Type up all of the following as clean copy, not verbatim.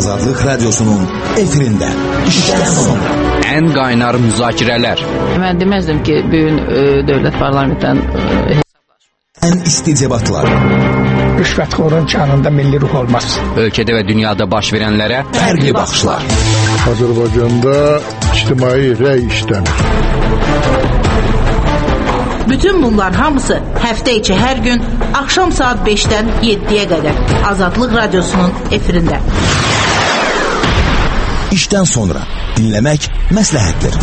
Azadlık Radyosu'nun efirinde işten sonra. En kaynar müzakirələr. Mən deməzdim ki, bugün dövlət parlamentdən En isticebatlar. Rüşvətxorun canında milli ruh olmaz. Ölkədə və dünyada baş verənlərə Fərqli baxışlar. Azərbaycanda ictimai rəy işlənir. Bütün bunlar hamısı həftə içi hər gün axşam saat 5-dən 7-yə qədər Azadlıq Radyosu'nun efirində. İşten sonra dinlemek məsləhətdir.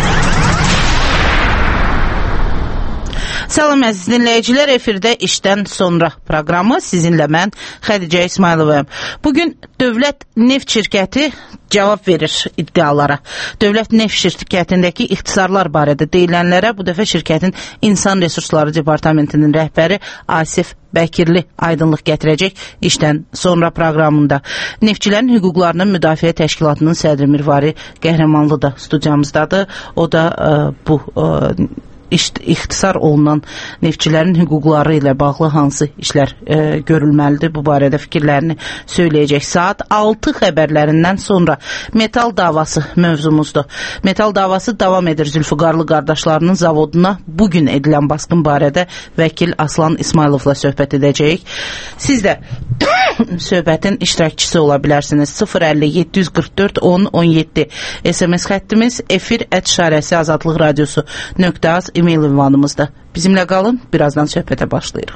Salam əziz dinləyicilər, efirdə işdən sonra proqramı sizinlə mən Xədicə İsmayılovayım. Bugün Dövlət Neft Şirkəti cavab verir iddialara. Dövlət Neft Şirkətindəki ixtisarlar barədə deyilənlərə bu dəfə şirkətin İnsan Resursları Departamentinin rəhbəri Asif Bəkirli aydınlıq gətirəcək işdən sonra proqramında. Neftçilərin hüquqlarının müdafiə təşkilatının sədri Mirvari Qəhrəmanlı da studiyamızdadır. O da bu ixtisar olunan neftçilərin hüquqları ilə bağlı hansı işlər görülməlidir, bu barədə fikirlərini söyləyəcək. Saat 6 xəbərlərindən sonra metal davası mövzumuzdur. Metal davası davam edir. Zülfüqarlı qardaşlarının zavoduna bugün edilən basqın barədə vəkil Aslan İsmayılovla söhbət edəcəyik. Siz də söhbətin iştirakçısı ola bilərsiniz. 050-744-10-17 SMS xəttimiz, efir@şarəsi Azadlıq Radyosu.az e-mail ünvanımızda. Bizimlə qalın, birazdan söhbətə başlayırıq.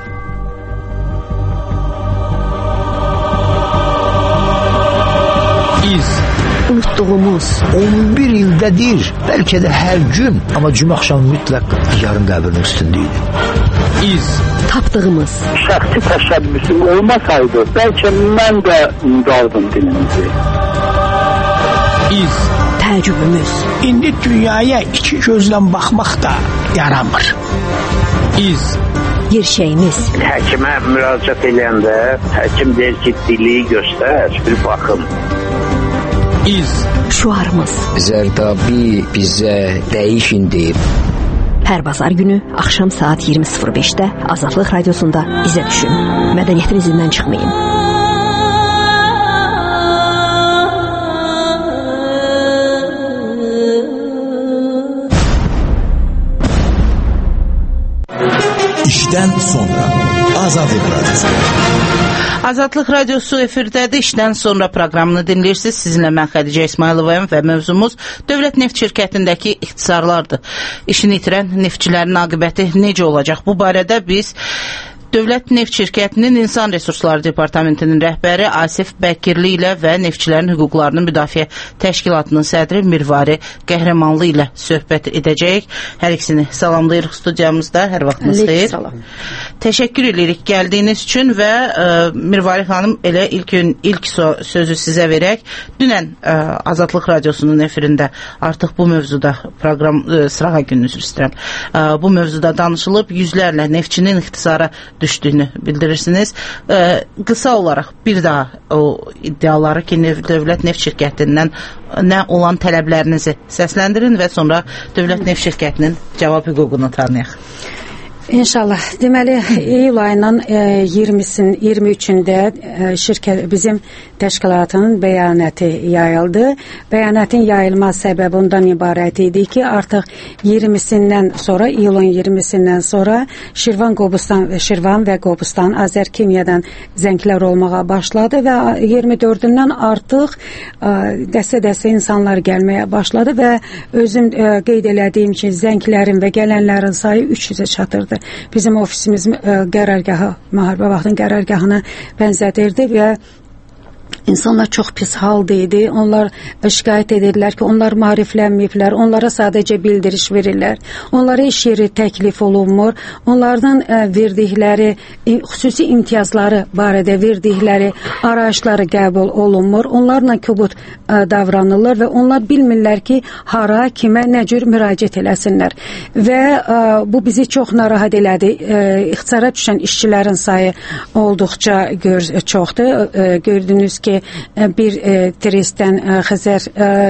İz. Unutduğumuz 11 ildedir, belki de her gün, ama cuma akşamı mütləq yarın qəbrinin üstündeydi. İz. Tapdığımız. Şəxsi təşəbbüsüm olmasaydı, bəlkə mən də unudardım dilimizi. İz. Təəccübümüz. İndi dünyaya iki gözlə baxmaq da yaramır. İz. Yerşəyimiz. Həkimə müraciət edəndə, həkim deyir ki, dili göstər, bir baxım. İz. Şuarımız. Zərdabi bizə dəyişin deyib. Hər bazar günü axşam saat 20:05-də Azadlıq Radiosunda izə düşün. Mədəniyyətin izindən çıxmayın. İşten sonra Azadlık Radyosu. Azadlıq Radyosu efirdədir. İşdən sonra proqramını dinləyirsiniz. Sizinlə mən Xədicə İsmayılovayım və mövzumuz Dövlət Neft Şirkətindəki ixtisarlardır. İşini itirən neftçilərin aqibəti necə olacaq? Bu barədə biz Dövlət Neft Şirkətinin İnsan Resursları Departamentinin rəhbəri Asif Bəkirli ilə və neftçilərin hüquqlarının müdafiə təşkilatının sədri Mirvari Qəhrəmanlı ilə söhbət edəcəyik. Hər ikisini salamlayırıq studiyamızda. Hər vaxtınız xeyir. Təşəkkür edirik gəldiyiniz üçün və Mirvari xanım, elə ilk sözü sizə verək. Dünən Azadlıq Radyosu'nun efirində artıq bu mövzuda proqram sırağa gününü üzr istəyirəm. Bu mövzuda danışılıb, yüzlərlə neftçinin ixtisara düşdüyünü bildirirsiniz. Qısa olaraq bir daha o iddiaları ki, Dövlət Neft Şirkətindən nə olan tələblərinizi səsləndirin və sonra Dövlət Neft Şirkətinin cavab hüququnu tanıyaq. İnşallah. Deməli, iyul ayının 23-də bizim təşkilatının bəyanəti yayıldı. Bəyanətin yayılma səbəbi ondan ibarət idi ki, artıq 20-sindən sonra, iyulun 20-sindən sonra Şirvan və Qobustan Azərkimyadan zənglər olmağa başladı və 24-dən artıq dəstə-dəstə insanlar gəlməyə başladı və özüm qeyd elədiyim ki, zənglərin və gələnlərin sayı 300-ə çatırdı. Bizim ofisimiz qərargahı, müharibə vaxtının qərargahına bənzədirdi və İnsanlar çox pis halda idi. Onlar şikayət edirlər ki, onlar maariflənməyiblər. Onlara sadəcə bildiriş verirlər. Onlara iş yeri təklif olunmur. Onlardan verdikləri xüsusi imtiyazları barədə verdikləri arayışları qəbul olunmur. Onlarla kobud davranırlar və onlar bilmirlər ki, hara, kimə, nə cür müraciət eləsinlər. Və bu bizi çox narahat elədi. İxtisara düşən işçilərin sayı olduqca çoxdur. Gördüyünüz gördünüz ki bir trestdən Xəzər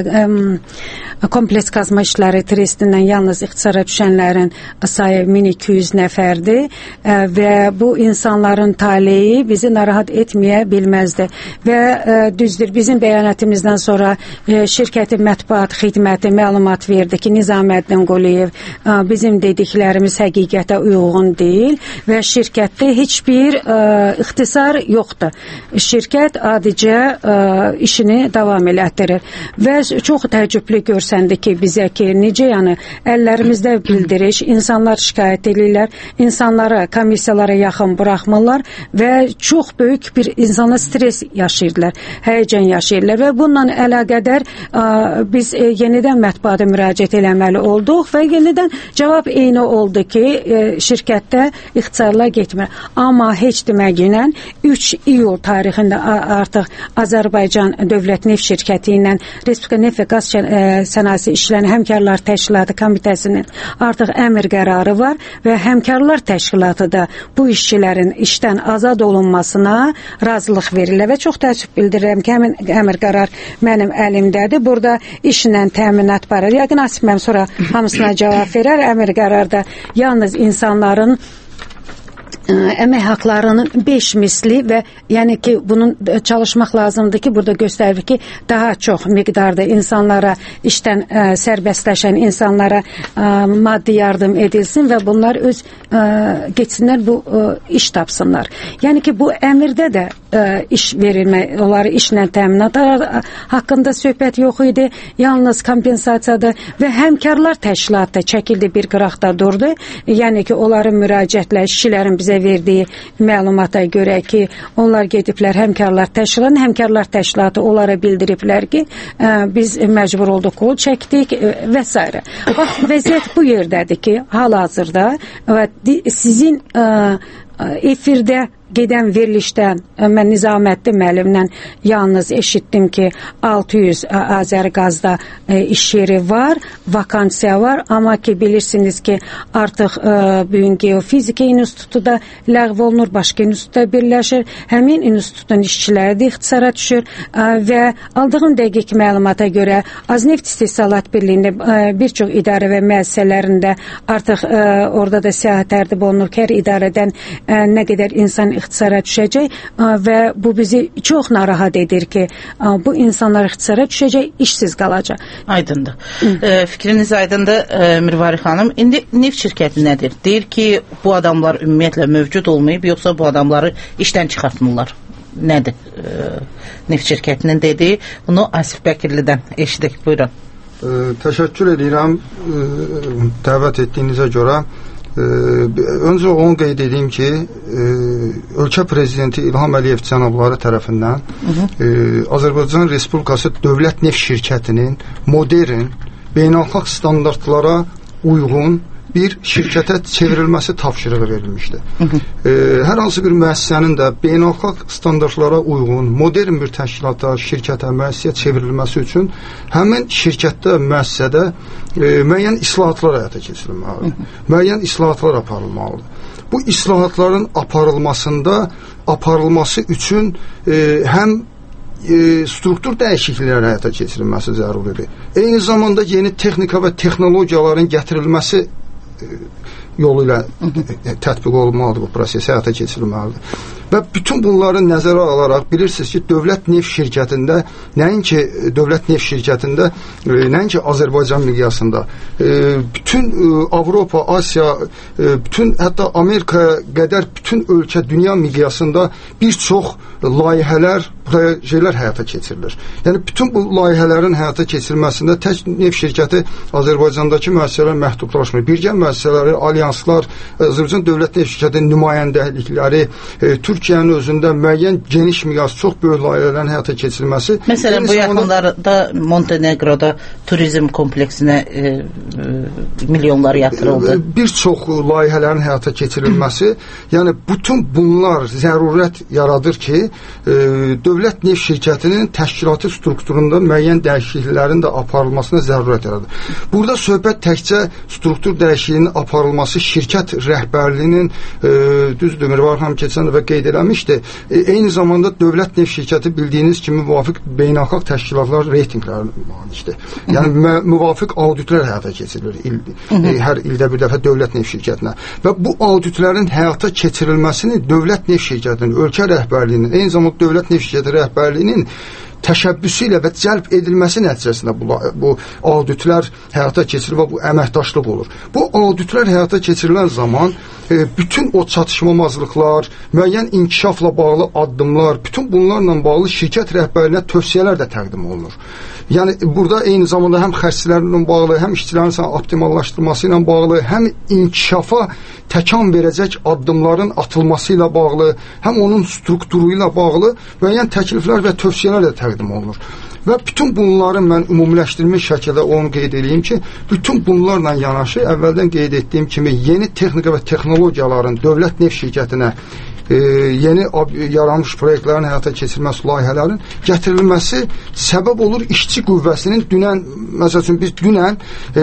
kompleks qazma işləri trestindən yalnız ixtisara düşənlərin sayı 1200 nəfərdir və bu insanların taleyi bizi narahat etməyə bilməzdi və düzdür, bizim bəyanatımızdan sonra şirkətin mətbuat xidməti məlumat verdi ki, Nizaməddin Quliyev bizim dediklərimiz həqiqətə uyğun deyil və şirkətdə heç bir ixtisar yoxdur. Şirkət adicə işini davam elətdirir və çox təəccüblü görsəndi ki, bizə ki, necə yəni əllərimizdə bildiriş, insanlar şikayət edirlər, insanlara, komissiyalara yaxın buraxmırlar və çox böyük bir insana stres yaşayırlar, həyəcan yaşayırlar və bununla əlaqədar biz yenidən mətbuata müraciət eləməli olduq və yenidən cavab eyni oldu ki, şirkətdə ixtisarlar getmir. Amma heç deməklə 3 iyul tarixində artıq Azərbaycan Dövlət Neft Şirkəti ilə Respublika Neft və Qaz Sənayesi İşlərinin Həmkarlar Təşkilatı Komitəsinin artıq əmr qərarı var və Həmkarlar Təşkilatı da bu işçilərin işdən azad olunmasına razılıq verirlər və çox təəssüf bildirirəm ki, həmin əmr qərar mənim əlimdədir. Burada işlə təminat var. Yəqin Asif mənim sonra hamısına cavab verər. Əmr qərarda yalnız insanların əmək haqlarının 5 misli və yəni ki, bunun çalışmaq lazımdır ki, burada göstərir ki, daha çox miqdarda insanlara, işdən sərbəstləşən insanlara maddi yardım edilsin və bunlar öz geçsinlər, bu iş tapsınlar. Yəni ki, bu əmirdə də iş verilmək, onları işlə təminat haqqında söhbət yox idi, yalnız kompensasiyadır və həmkarlar təşkilatı çəkildi, bir qıraqda durdu. Yəni ki, onların müraciətlə, işçilərin bizə verdiyi məlumata görə ki, onlar gediblər həmkarlar təşkilatı onlara bildiriblər ki, biz məcbur olduq, qol çəkdik və s. Bax, vəziyyət bu yerdədir ki, hal-hazırda və sizin efirdə gedən verilişdən mən Nizaməddin müəllimdən yalnız eşitdim ki, 600 Azərqazda iş yeri var, vakansiya var, amma ki, bilirsiniz ki, artıq bugün Geofizika İnstitutu da ləğv olunur, başqa institutda birləşir, həmin institutun işçiləri də ixtisara düşür və aldığım dəqiq məlumata görə Azneft İstehsalat Birliyində bir çox idarə və müəssisələrində artıq orada da siyahət tərtib olunur ki, hər idarədən nə qədər insan ixtisara düşəcək və bu bizi çox narahat edir ki, bu insanlar ixtisara düşəcək, işsiz qalacaq. Aydındır. Fikriniz aydındır, Mirvari xanım. İndi neft şirkəti nədir? Deyir ki, bu adamlar ümumiyyətlə mövcud olmayıb, yoxsa bu adamları işdən çıxartmırlar? Nədir neft şirkətinin dediyi? Bunu Asif Bəkirlidən eşidik. Buyurun. Təşəkkür edirəm dəvət etdiyinizə görə. Öncə onu qeyd edeyim ki, ölkə prezidenti İlham Əliyev cənabları tərəfindən Azərbaycan Respublikası Dövlət Neft Şirkətinin modern, beynəlxalq standartlara uyğun bir şirkətə çevrilməsi tapşırığı verilmişdir. Hər hansı bir müəssisənin də beynəlxalq standartlara uyğun, modern bir təşkilata, şirkətə, müəssisəyə çevrilməsi üçün həmin şirkətdə, müəssisədə müəyyən islahatlar həyata keçirilməlidir. Müəyyən islahatlar aparılmalıdır. Bu islahatların aparılması üçün həm struktur dəyişiklikləri həyata keçirilməsi zəruridir. Eyni zamanda yeni texnika və texnologiyaların gətirilməsi yolu ilə tətbiq olunmalıdır, bu proses həyata keçirilməlidir. Və bütün bunları nəzərə alaraq bilirsiniz ki, Dövlət Neft Şirkətində, nəinki Azərbaycan miqyasında, bütün Avropa, Asiya, bütün hətta Amerikaya qədər bütün ölkə, dünya miqyasında bir çox layihələr, projelər həyata keçirilir. Yəni, bütün bu layihələrin həyata keçirilməsində tək neft şirkəti Azərbaycandakı müəssisələr məhdudlaşmır. Birgə müəssisələri, alyanslar, Azərbaycan Dövlət Neft Şirkətinin nümayəndəlikləri, Türkiyənin özündə müəyyən geniş miqyas, çox böyük layihələrin həyata keçirilməsi. Məsələn, bu yaxınlarda Montenegroda turizm kompleksinə milyonlar yatırıldı. Bir çox layihələrin həyata keçirilməsi, yəni bütün bunlar zərurət yaradır ki, Dövlət dövlət neft şirkətinin təşkilati strukturunda müəyyən dəyişikliklərin də aparılmasına zərurət yaradır. Burada söhbət təkcə struktur dəyişikliyinin aparılması, şirkət rəhbərliyinin düzdür, Mirvar xanım keçən dəfə qeyd eləmişdi. Eyni zamanda dövlət neft şirkəti bildiyiniz kimi müvafiq beynəlxalq təşkilatlar reytinqlərinə malikdir. Yəni müvafiq auditlər həyata keçirilir hər ildə bir dəfə dövlət neft şirkətinə. Və bu auditlərin həyata keçirilməsini dövlət neft şirkətinin, ölkə rəhbərliyinin, eyni zamanda dövlət neft şirkəti rəhbərliyinin təşəbbüsü ilə və cəlb edilməsi nəticəsində bu auditlər həyata keçirilir və bu əməkdaşlıq olur. Bu auditlər həyata keçirilən zaman bütün o çatışmamazlıqlar, müəyyən inkişafla bağlı addımlar, bütün bunlarla bağlı şirkət rəhbərliyinə tövsiyələr də təqdim olunur. Yəni burada eyni zamanda həm xərclərlə bağlı, həm işçilərin optimallaşdırılması ilə bağlı, həm inkişafa təkan verəcək addımların atılması ilə bağlı, həm onun strukturu ilə bağlı müəyyən təkliflər və tövsiyələr də təqdim olunur. Və bütün bunları mən ümumiləşdirilmiş şəkildə onu qeyd edeyim ki, bütün bunlarla yanaşı əvvəldən qeyd etdiyim kimi yeni texnika və texnologiyaların dövlət neft şirkətinə yeni yaranmış proyektlərin həyata keçirilməsi, layihələrin gətirilməsi səbəb olur işçi qüvvəsinin dünən, məsəl üçün biz dünən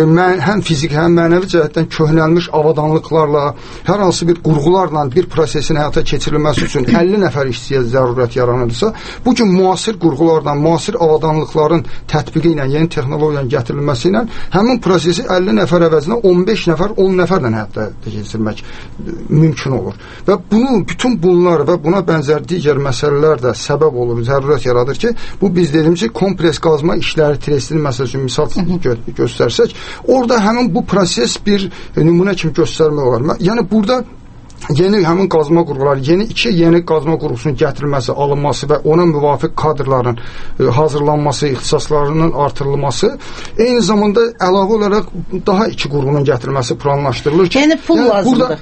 həm fiziki, həm mənəvi cəhətdən köhnəlmiş avadanlıqlarla, hər hansı bir qurğularla bir prosesin həyata keçirilməsi üçün 50 nəfər işçiyə zərurət yaranırsa, bugün müasir qurğularla, müasir avadanlıqların tətbiqi ilə, yeni texnologiyanın gətirilməsi ilə həmin prosesi 50 nəfər əvəzinə 15 nəfər, 10 nəfərlə həyata keçirmək mümkün olur. Və bunu bütün bunlar və buna bənzər digər məsələlər də səbəb olur, zərurət yaradır ki, bu biz dediyimiz ki, kompleks qazma işləri trestinin məsəl üçün misal göstərsək, orada həmin bu proses bir nümunə kimi göstərmək olar. Yəni burada yeni həmin qazma qurğuları, yeni qazma qurğusunun gətirilməsi, alınması və ona müvafiq kadrların hazırlanması, ixtisaslarının artırılması, eyni zamanda əlavə olaraq daha 2 qurğunun gətirilməsi planlaşdırılır ki, yəni pul lazımdır.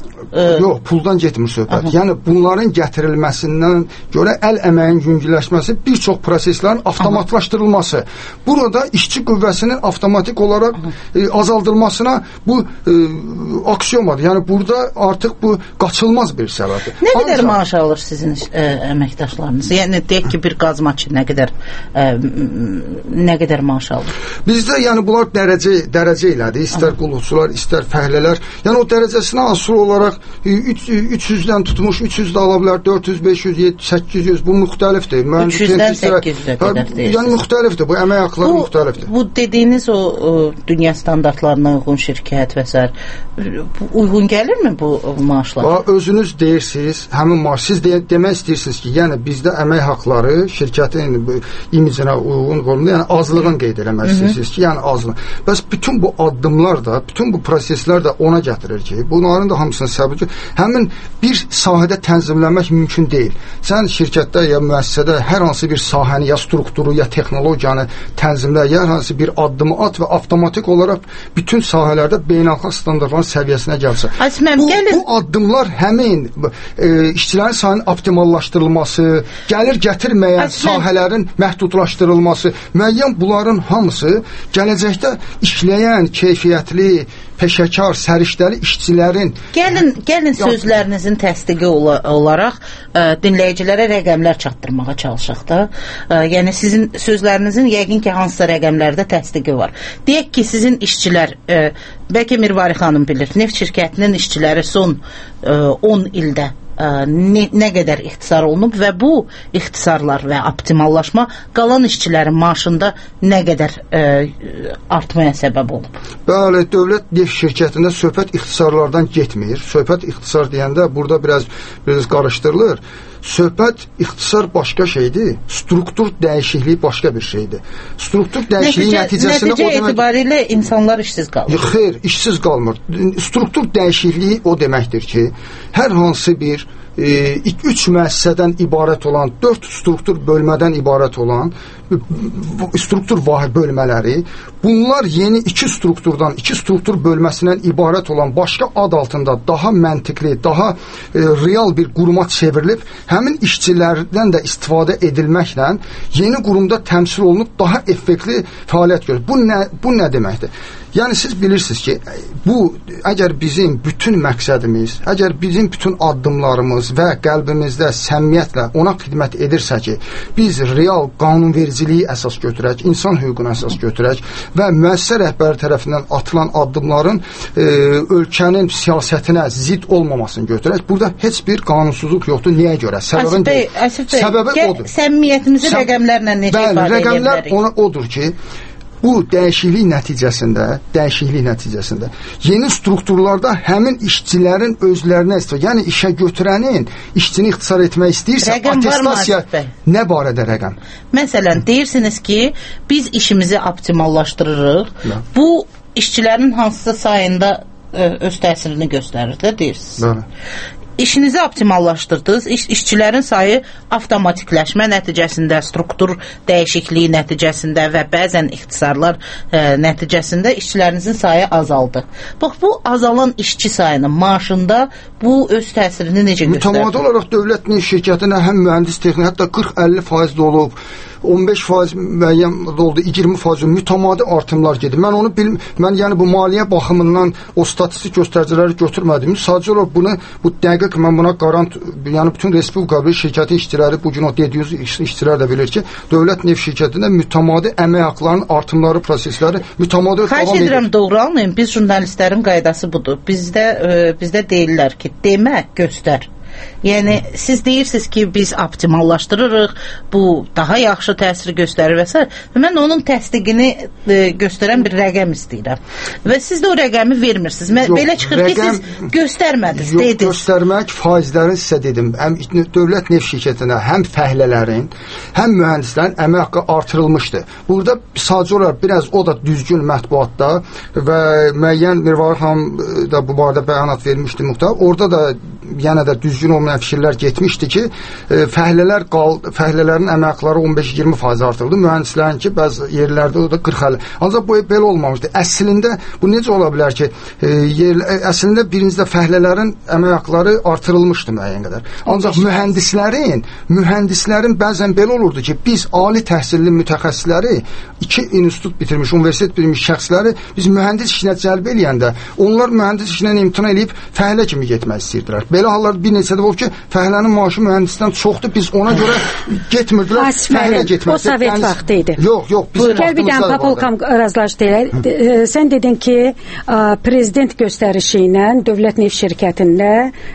Yox, puldan getmir söhbət. Yəni bunların gətirilməsindən görə əl əməyin yüngülləşməsi, bir çox proseslərin avtomatlaşdırılması. Burada işçi qüvvəsinin avtomatik olaraq azaldılmasına bu aksiyomadır. Yəni burada artıq bu qaçılmaz bir səbəbdir. Nə qədər maaş alır sizin əməkdaşlarınız? Yəni deyək ki, bir qazmaçı nə qədər maaş alır? Bizdə yəni bunlar dərəcə ilədir. İstər qulluqçular, istər fəhlələr. Yəni o dərəcəsinə asılı olaraq 300-dən tutmuş, 300 də ala bilər, 400, 500, 800, bu müxtəlifdir. 300-dən 800-ə qədər deyirsiniz. Yəni müxtəlifdir, bu əmək haqları müxtəlifdir. Bu dediyiniz o dünya standartlarına uyğun şirkət və s. uyğun gəlirmi bu maaşlar? Özünüz deyirsiniz, həmin maaş, siz demək istəyirsiniz ki, yəni bizdə əmək haqları şirkətin imicinə uyğun olmalı, yəni azlığın qeyd eləmək istəyirsiniz ki, yəni azlıq. Bəs bütün bu addımlar da, bütün bu proseslər də ona gətirir ki, bunların da hamısını səbəb ki, həmin bir sahədə tənzimləmək mümkün deyil. Sən şirkətdə ya müəssisədə hər hansı bir sahəni, ya strukturu, ya texnologiyanı tənzimlə, ya hər hansı bir addımı at və avtomatik olaraq bütün sahələrdə beynəlxalq standartların səviyyəsinə gəlsin. Bu addımlar həmin işçilərin sayının optimallaşdırılması, gəlir gətirməyən sahələrin məhdudlaşdırılması, müəyyən bunların hamısı gələcəkdə işləyən, keyfiyyətli, peşəkar, səriştəli işçilərin... Gəlin sözlərinizin təsdiqi olaraq dinləyicilərə rəqəmlər çatdırmağa çalışaq da. Yəni sizin sözlərinizin yəqin ki, hansısa rəqəmlərdə təsdiqi var. Deyək ki, sizin işçilər, bəlkə Mirvari xanım bilir, neft şirkətinin işçiləri son 10 ildə nə qədər ixtisar olunub və bu ixtisarlar və optimallaşma qalan işçilərin maaşında nə qədər artmaya səbəb olub? Bəli, dövlət neft şirkətində söhbət ixtisarlardan getmir. Söhbət ixtisar deyəndə burada biraz qarışdırılır. Söhbət ixtisar başqa şeydir, struktur dəyişikliyi başqa bir şeydir. Struktur dəyişikliyi nəticəsində nəticə etibarilə insanlar işsiz qalır. Xeyr, işsiz qalmır. Struktur dəyişikliyi o deməkdir ki, hər hansı bir 3 müəssisədən ibarət olan, 4 struktur bölmədən ibarət olan struktur vahid bölmələri, bunlar yeni 2 struktur bölməsindən ibarət olan başqa ad altında daha məntiqli, daha real bir quruma çevrilib, həmin işçilərdən də istifadə edilməklə yeni qurumda təmsil olunub daha effektli fəaliyyət görür. Bu nə deməkdir? Yəni siz bilirsiniz ki, bu əgər bizim bütün məqsədimiz, əgər bizim bütün addımlarımız və qəlbimizdə səmimiyyətlə ona xidmət edirsə ki, biz real qanunvericiliyi əsas götürək, insan hüququnu əsas götürək və müəssisə rəhbəri tərəfindən atılan addımların ölkənin siyasətinə zidd olmamasını götürək. Burada heç bir qanunsuzluq yoxdur. Niyə görə? Səbəbi odur. Səmimiyyətimizi rəqəmlərlə necə ifadə edə bilərik? Rəqəmlər odur ki, bu dəyişiklik nəticəsində yeni strukturlarda həmin işçilərin özlərinə istifadə, yəni işə götürənin işçini ixtisar etmək istəyirsə, attestasiya nə barədə rəqəm? Məsələn, deyirsiniz ki, biz işimizi optimallaşdırırıq. Bu işçilərin hansısa sayında öz təsirini göstərir də deyirsiniz. Bəli. İşinizi optimallaşdırdınız, işçilərin sayı avtomatikləşmə nəticəsində, struktur dəyişikliyi nəticəsində və bəzən ixtisarlar nəticəsində işçilərinizin sayı azaldı. Bax, bu azalan işçi sayının maaşında bu öz təsirini necə göstərir? Mütəmadi olaraq dövlət neft şirkətinə həm mühəndis texnik, hətta 40-50% olub, 15% müəyyən oldu, 20% mütəmadi artımlar gedir. Mən onu mən yəni bu maliyyə baxımından o statistik göstəriciləri götürmədim. Sadəcə olaraq bu dəqiq mən buna qarant, yəni bütün respublika bir şirkətin işçiləri, bugün o dediyiniz işçilər də bilir ki, dövlət neft şirkətində mütəmadi əmək haqlarının artımları, prosesləri mütəmadi davam edir. Xahiş edirəm, doğru anlayın. Biz jurnalistlərin qaydası budur. Bizdə deyirlər ki, demə, göstər. Yəni, siz deyirsiniz ki, biz optimallaşdırırıq, bu daha yaxşı təsir göstərir və s. Mən onun təsdiqini göstərən bir rəqəm istəyirəm. Və siz də o rəqəmi vermirsiniz. Belə çıxır ki, siz göstərmədiniz, dediniz. Göstərmək, faizlərin sizə dedim, həm dövlət neft şirkətinə, həm fəhlələrin, həm mühəndislərin əmək haqqı artırılmışdı. Burada sadəcə olaraq biraz o da düzgün mətbuatda və müəyyən Mirvar xanım da bu barədə bəyanat vermişdi muhtar. Orada da yenə də düzgün olmayan fikirlər getmişdi ki, fəhlələrin əmək haqları 15-20% artırıldı. Mühəndislərin ki, bəzi yerlərdə o da 40-50. Ancaq bu belə olmamışdı. Əslində bu necə ola bilər ki, əslində birincidə fəhlələrin əmək haqları artırılmışdı müəyyən qədər. Ancaq mühəndislərin bəzən belə olurdu ki, biz ali təhsilli mütəxəssisləri, 2 institut bitirmiş, universitet bitirmiş şəxsləri biz mühəndis işinə cəlb eləyəndə, onlar mühəndis işindən imtina edib fəhlə kimi getmək istəyirdilər. Belə hallar bir neçə də olub ki, fəhlənin maaşı mühəndisdən çoxdur, biz ona görə getmirdilər, fəhlə getmək. O Sovet vaxtı idi. Yox, bizim vaxtımızda da vardı. Papolkam razılaşdı. Sən dedin ki, prezident göstərişi ilə dövlət neft şirkətində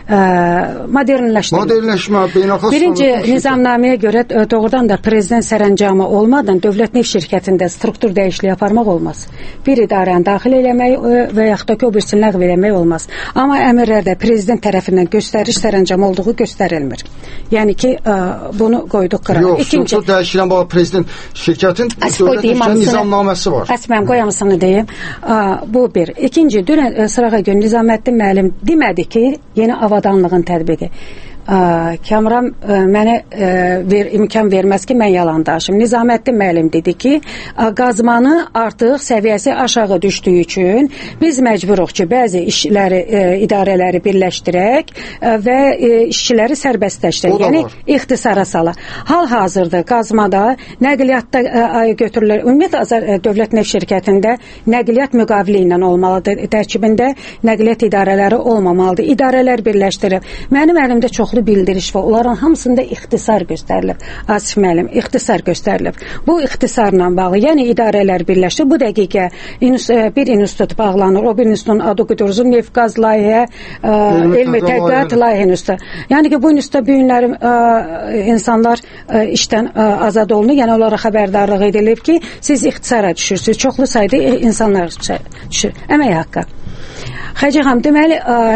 modernləşmə, beynəlxalq birinci nizamnaməyə görə doğrudan da prezident sərəncamı olmadan dövlət neft şirkətində struktur dəyişikliyi aparmaq olmaz. Bir idarəni daxil eləmək və yaxud da ki, o birisini ləğv eləmək olmaz. Amma əmrlərdə prezident tərəfindən göstəriş sərəncamı olduğu göstərilmir. Yəni ki, bunu qoyduq qırağa. Yox, struktur dəyişikliyə bağlı prezident şirkətin dövlət nizamnaməsi var. Əsməm, qoyamısını deyim. Bu bir. İkinci, dünən sırağa gün Nizaməddin müəllim demədi ki, yeni avadanlığın tətbiqi. Kamran mənə imkan verməz ki, mən yalan danışım. Nizaməddin müəllim dedi ki, qazmanı artıq səviyyəsi aşağı düşdüyü üçün biz məcburuq ki, bəzi idarələri birləşdirək və işçiləri sərbəstləşdirək. Yəni, ixtisara salaq. Hal-hazırda qazmada, nəqliyyatda götürülür. Ümumiyyətlə, dövlət neft şirkətində nəqliyyat müqavili ilə olmalıdır. Tərkibində nəqliyyat idarələri olmamalıdır. İdarələr birləşdirir. Mənim əlimdə çoxlu bildiriş və onların hamısında ixtisar göstərilib. Asif müəllim, ixtisar göstərilib. Bu ixtisarla bağlı, yəni idarələr birləşdir. Bu dəqiqə bir institut bağlanır, o bir institutun adı quduruzun neft qaz layihə, elmi tədqiqat layihə institutu. Yəni ki, bu institutda bu günlərim insanlar işdən azad olunur, yəni onlara xəbərdarlıq edilib ki, siz ixtisara düşürsünüz. Çoxlu sayda insanlar düşür. Əmək haqqı. Xəcə xanım, deməli,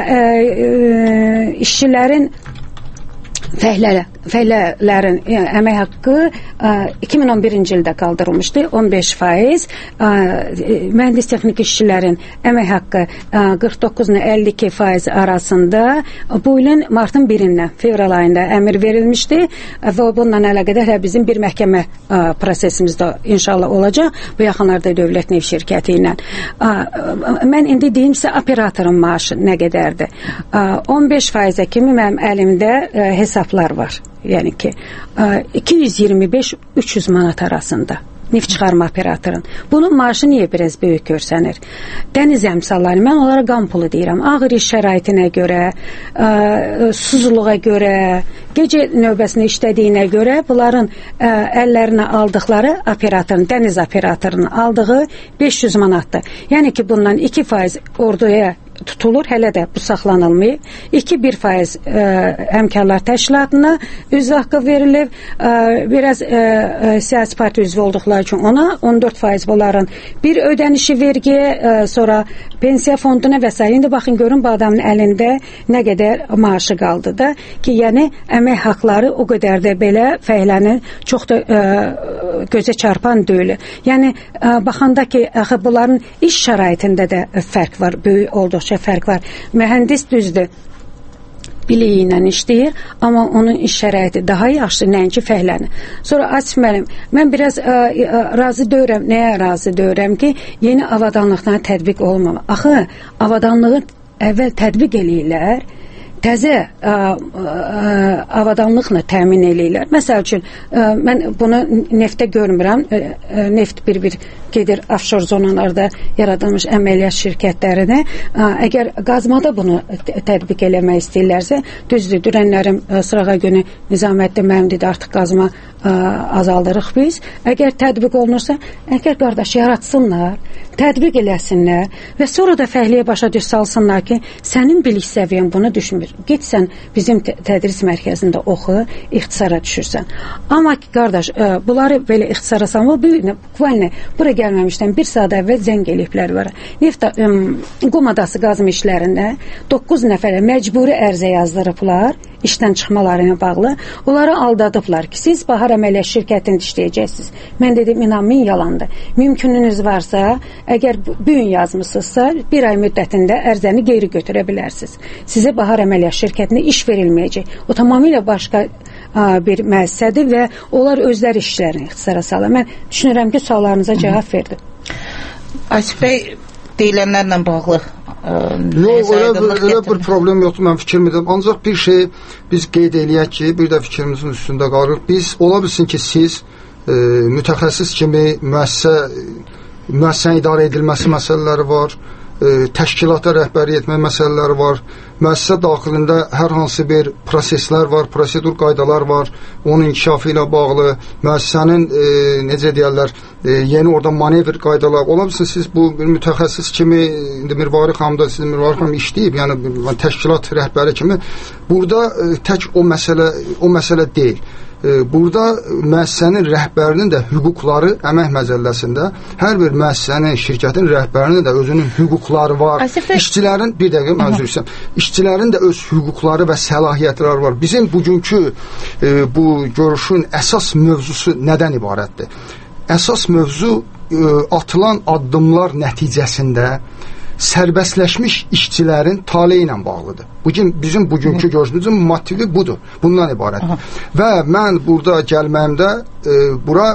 işçilərin fəhlələrin əmək haqqı 2011-ci ildə qaldırılmışdı, 15%. Mühəndis texnik işçilərin əmək haqqı 49-52% arasında bu ilin martın 1-dən, fevral ayında əmr verilmişdi və bununla əlaqədar bizim bir məhkəmə prosesimizdə inşallah olacaq bu yaxınlarda dövlət neft şirkəti ilə. Mən indi deyim sizə operatorun maaşı nə qədərdir? 15%-ə kimi mənim əlimdə hesablar var. Yəni ki, 225-300 manat arasında. neft çıxarma operatorun. Bunun maaşı niyə biraz böyük görsənir? Dəniz əmsalları, mən onlara qan pulu deyirəm. Ağır iş şəraitinə görə, susuzluğa görə, gecə növbəsində işlədiyinə görə bunların əllərinə aldıqları operatorun, dəniz operatorunun aldığı 500 manatdır. Yəni ki, bundan 2% orduya tutulur, hələ də bu saxlanılmayıb. 2-1% həmkarlar təşkilatına üzv haqqı verilir. Biraz siyasi parti üzvü olduqları üçün ona 14% bunların bir ödənişi vergiyə, sonra pensiya fonduna və s. İndi baxın, görün bu adamın əlində nə qədər maaşı qaldı da ki, yəni əmək haqları o qədər də belə fəhlənin çox da gözə çarpan deyil. Yəni baxanda ki, axı bunların iş şəraitində də fərq var, böyük olduqca fərq var. Mühəndis düzdür, biliyi ilə işləyir, amma onun iş şəraiti daha yaxşı, nəinki fəhlənin. Sonra Asif müəllim, mən biraz razı deyirəm, nəyə razı deyirəm ki, yeni avadanlıqdan tətbiq olmamalı. Axı, avadanlığı əvvəl tətbiq eləyirlər, təzə avadanlıqla təmin eləyirlər. Məsəl üçün, mən bunu neftə görmürəm. Neft bir gedir offshore zonalarda yaradılmış əməliyyat şirkətlərinə. Əgər qazmada bunu tətbiq eləmək istəyirlərsə, düzdür, dünənlərim sırağa günü Nizaməddin müəllim dedi, artıq qazma azaldırıq biz. Əgər tətbiq olunursa, əgər qardaş yaratsınlar, tətbiq eləsinlər və sonra da fəhliyə başa düş salsınlar ki, sənin bilik səviyyən bunu düşmür. Getsən bizim tədris mərkəzində oxu, ixtisara düşürsən. Amma ki, qardaş, bunları belə ixtisara salmaq, bukvalne bura gəlməmişdən bir saat əvvəl zəng eləyiblər var. Neft Qum adası qazma işlərində 9 nəfərə məcburi ərizə yazdırıblar, işdən çıxmaları ilə bağlı. Onları aldadıblar ki, siz Bahar Əməliyyat şirkətində işləyəcəksiniz. Mən dedim, inanmayın, yalandır. Mümkününüz varsa, əgər bu gün yazmısınızsa, bir ay müddətində ərizəni geri götürə bilərsiniz. Sizə Bahar Əməliyyat şirkətində iş verilməyəcək. O tamamilə başqa bir müəssisədir və onlar özləri işlərini ixtisara salır. Mən düşünürəm ki, suallarınıza cavab verdim. Asif bəy, deyilənlərlə bağlı yox, elə bir problem yoxdur, mən fikirmirəm. Ancaq bir şey biz qeyd eləyək ki, bir də fikrimizin üstündə qalırıq. Biz, ola bilsin ki, siz mütəxəssis kimi müəssisənin idarə edilməsi məsələləri var, təşkilata rəhbərlik etmə məsələləri var, müəssisə daxilində hər hansı bir proseslər var, prosedur qaydalar var, onun inkişafı ilə bağlı, müəssisənin, necə deyərlər, yeni orada manevr qaydalar, ola bilsin siz bu bir mütəxəssis kimi, indi Mirvari xanım da sizin Mirvari xanım işləyib, yəni təşkilat rəhbəri kimi, burada tək o məsələ deyil. Burada müəssisənin rəhbərinin də hüquqları əmək məcəlləsində hər bir müəssisənin, şirkətin rəhbərinin də özünün hüquqları var. İşçilərin, bir dəqiqə mən üzr istəyirəm, işçilərin də öz hüquqları və səlahiyyətləri var. Bizim bugünkü bu görüşün əsas mövzusu nədən ibarətdir? Əsas mövzu atılan addımlar nəticəsində sərbəstləşmiş işçilərin taleyi ilə bağlıdır. Bizim bugünkü görüşümüzün motivi budur. Bundan ibarətdir. Və mən burada gəlməyimdə bura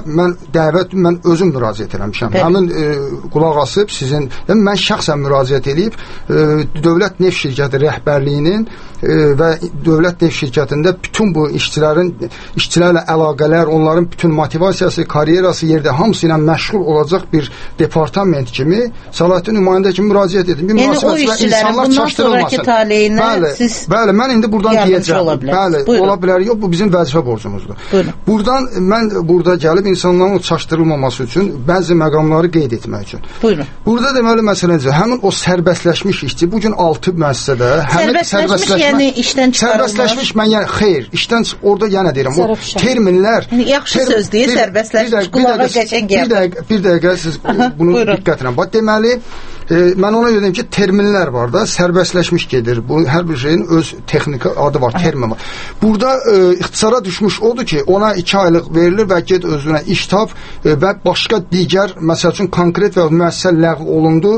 mən özüm müraciət eləmişəm. Həmin qulaq asıb sizin, mən şəxsən müraciət edib Dövlət Neft Şirkəti rəhbərliyinin və Dövlət Neft Şirkətində bütün bu işçilərlə əlaqələr, onların bütün motivasiyası, karyerası yerdə hamısı ilə məşğul olacaq bir departament kimi, Səlahiyyətin nümayəndə kimi müraciət edin. Yəni o işçilərin bundan sonraki taleyinə siz bəli, mən indi buradan deyəcəm. Bəli, ola bilər. Yox, bu bizim vəzifə borcumuzdur. Buradan mən burada gəlib insanların çaşdırılmaması üçün bəzi məqamları qeyd etmək üçün. Buyurun. Burada deməli məsələcə, həmin o sərbəstləşmiş işçi, bugün 6 müəssisədə sərbəstləşmiş, yəni işdən çıxarılmış. Sərbəstləşmiş, mən yəni xeyr, işdən orada yenə deyirəm, o terminlər yaxşı söz deyil, sərbəstləşmiş, qulağa qəşəng gəlir. Bir dəqiqə siz bunu diqqətlə bax, deməli mən ona dedim ki, terminlər var da, sərbəstləşmiş gedir. Bu hər bir şeyin öz texniki adı var, termin var. Burada ixtisara düşmüş odur ki, ona 2 aylıq verilir və get özünə iş tap və başqa digər, məsəl üçün konkret və müəssisə ləğv olundu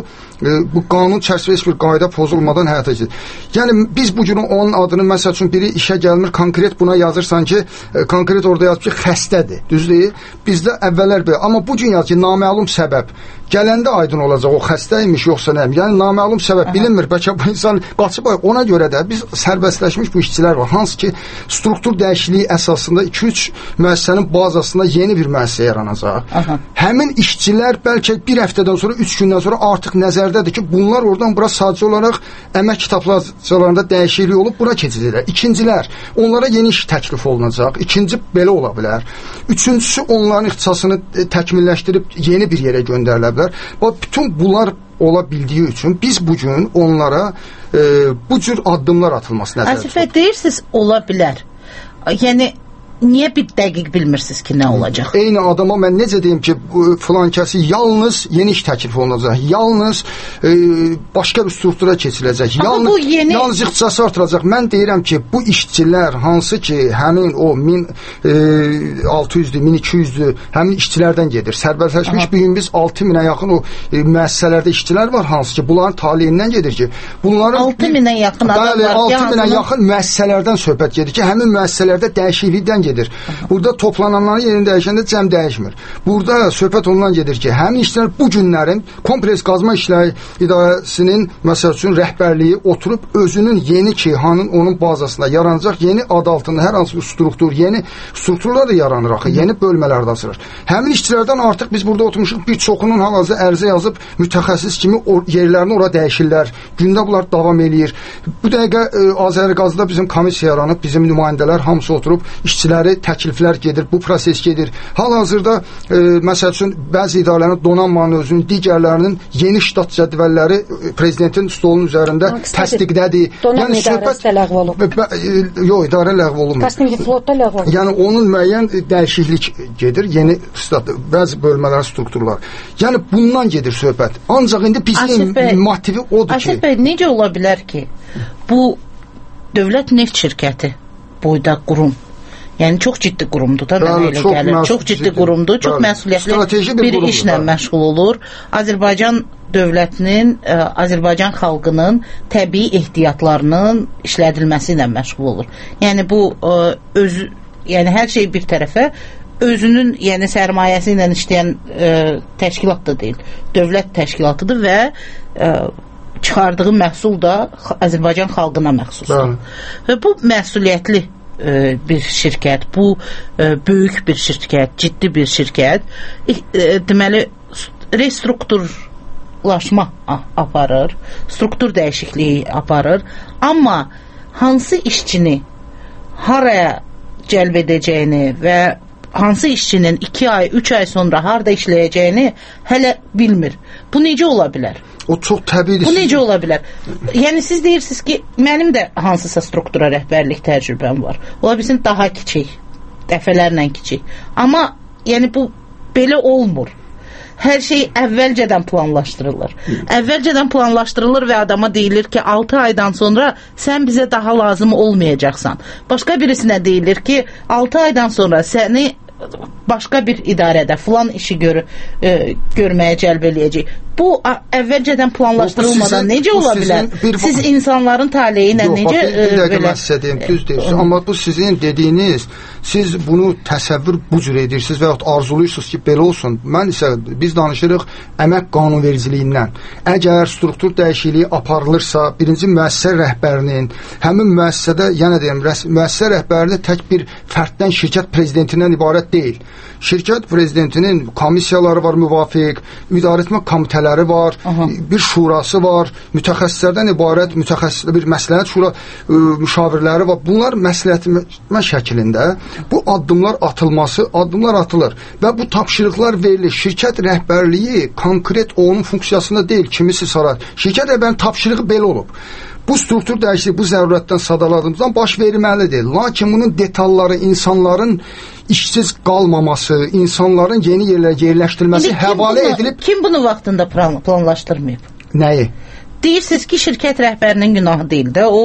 bu qanun çərçivəsi heç bir qayda pozulmadan həyata keçirilir. Yəni biz bu gün onun adını məsəl üçün biri işə gəlmir, konkret buna yazırsan ki, konkret orada yazıb ki, xəstədir. Düzdür? Bizdə əvvəllər belə, amma bu gün yazır ki, naməlum səbəb. Gələndə aydın olacaq o xəstəymiş yoxsa nəyim. Yəni naməlum səbəb bilinmir. Bəlkə bu insan qaçıb ona görə də biz sərbəstləşmiş bu işçilər var. Hansı ki, struktur dəyişikliyi əsasında 2-3 müəssisənin bazasında yeni bir müəssisə yaranacaq. Həmin işçilər bəlkə bir həftədən sonra, 3 gündən sonra artıq nəzərdədir ki, bunlar oradan bura sadəcə olaraq əmək kitablarında dəyişiklik olub bura keçəcəklər. İkincilər, onlara yeni iş təklif olunacaq. İkinci belə ola bilər. Üçüncüsü, onların ixtisasını təkmilləşdirib yeni bir yerə göndərilə bilər. Bütün bunlar ola bildiyi üçün biz bugün onlara bu cür addımlar atılması nəzərdə tutulur. Əsifə, deyirsiniz ola bilər. Yəni niyə bir dəqiq bilmirsiniz ki, nə olacaq? Eyni adama mən necə deyim ki, filan kəsi yalnız yeni iş təklif olunacaq, yalnız başqa bir struktura keçiriləcək, yalnız ixtisası artıracaq. Mən deyirəm ki, bu işçilər hansı ki, həmin o 1600-dür, 1200-dür, həmin işçilərdən gedir. Sərbəstləşmiş bir gün biz 6000-ə yaxın o müəssisələrdə işçilər var, hansı ki, bunların taliyindən gedir ki, bunların 6000-ə yaxın adam var. 6000-ə yaxın müəssisələrdən söhbət gedir ki, həmin müəssisələrdə dəyişiklikdən gedir. Burada toplananların yerini dəyişəndə cəm dəyişmir. Burada söhbət ondan gedir ki, həmin işçilər bu günlərin kompleks qazma işləri idarəsinin məsəl üçün rəhbərliyi oturub özünün yeni KİHA-nın onun bazasında yaranacaq yeni adı altında hər hansı bir struktur, yeni strukturlar da yaranır axı, yeni bölmələrdə açılır. Həmin işçilərdən artıq biz burada oturmuşuq, bir çoxunun hal-hazırda ərizə yazıb mütəxəssis kimi yerlərini ora dəyişirlər. Gündə bunlar davam eləyir. Bu dəqiqə Azərqazda bizim komissiya yaranıb, bizim nümayəndələr hamısı oturub işçilər təkliflər gedir, bu proses gedir. Hal-hazırda məsəl üçün bəzi idarələrin donanmanın özünün digərlərinin yeni ştat cədvəlləri prezidentin stolunun üzərində təsdiqdədir. Donanma idarəsi də ləğv olub. Yox, idarə ləğv olunmur. Təsdiqli flotda ləğv olub. Yəni onun müəyyən dəyişiklik gedir, yeni bəzi bölmələr, strukturlar. Yəni bundan gedir söhbət. Ancaq indi bizim motivi odur ki... Asif bəy, necə ola bilər ki, bu dövlət neft şirkəti boyda qurum, yəni çox ciddi qurumdur da, mənə elə gəlir. Çox ciddi qurumdur, çox məsuliyyətli bir işlə məşğul olur. Azərbaycan dövlətinin, Azərbaycan xalqının təbii ehtiyatlarının işlədilməsi ilə məşğul olur. Yəni bu yəni hər şey bir tərəfə özünün, yəni sərmayəsi ilə işləyən təşkilat da deyil. Dövlət təşkilatıdır və çıxardığı məhsul da Azərbaycan xalqına məxsusdur. Və bu məsuliyyətli bir şirkət, bu böyük bir şirkət, ciddi bir şirkət, deməli restrukturlaşma aparır, struktur dəyişikliyi aparır, amma hansı işçini haraya cəlb edəcəyini və hansı işçinin 2 ay, 3 ay sonra harada işləyəcəyini hələ bilmir. Bu necə ola bilər? O çox təbiidir. Bu necə ola bilər? Yəni siz deyirsiniz ki, mənim də hansısa struktura rəhbərlik təcrübəm var. Ola bilsin daha kiçik, dəfələrlə kiçik. Amma yəni bu belə olmur. Hər şey əvvəlcədən planlaşdırılır. Əvvəlcədən planlaşdırılır və adama deyilir ki, 6 aydan sonra sən bizə daha lazım olmayacaqsan. Başqa birisinə deyilir ki, 6 aydan sonra səni başqa bir idarədə filan işi görməyə cəlb eləyəcək. Bu əvvəlcədən planlaşdırılmadan necə ola bilər? Siz insanların taleyi ilə necə bir dəqiqə mən sizə deyim, düz deyirsiniz. Amma bu sizin dediyiniz, siz bunu təsəvvür bu cür edirsiniz və yaxud arzuluyursunuz ki, belə olsun. Mən isə, biz danışırıq əmək qanunvericiliyindən. Əgər struktur dəyişikliyi aparılırsa, birinci müəssisə rəhbərinin, həmin müəssisədə, yenə deyim, müəssisə rəhbərinin tək bir fərddən, şirkət prezidentindən ibarət deyil. Şirkət prezidentinin komissiyaları var müvafiq, idarəetmə komitələri var, bir şurası var, mütəxəssislərdən ibarət bir məsləhət müşavirləri var. Bunlar məsləhətmə şəklində bu addımlar atılır və bu tapşırıqlar verilir. Şirkət rəhbərliyi konkret onun funksiyasında deyil, kimisi sarar. Şirkət rəhbərinin tapşırığı belə olub. Bu struktur dəyişikliyi bu zərurətdən sadaladığımızdan baş verməlidir. Lakin bunun detalları, insanların işsiz qalmaması, insanların yeni yerlərə yerləşdirilməsi həvalə edilib. Kim bunu vaxtında planlaşdırmayıb? Nəyi? Deyirsiniz ki, şirkət rəhbərinin günahı deyil də, o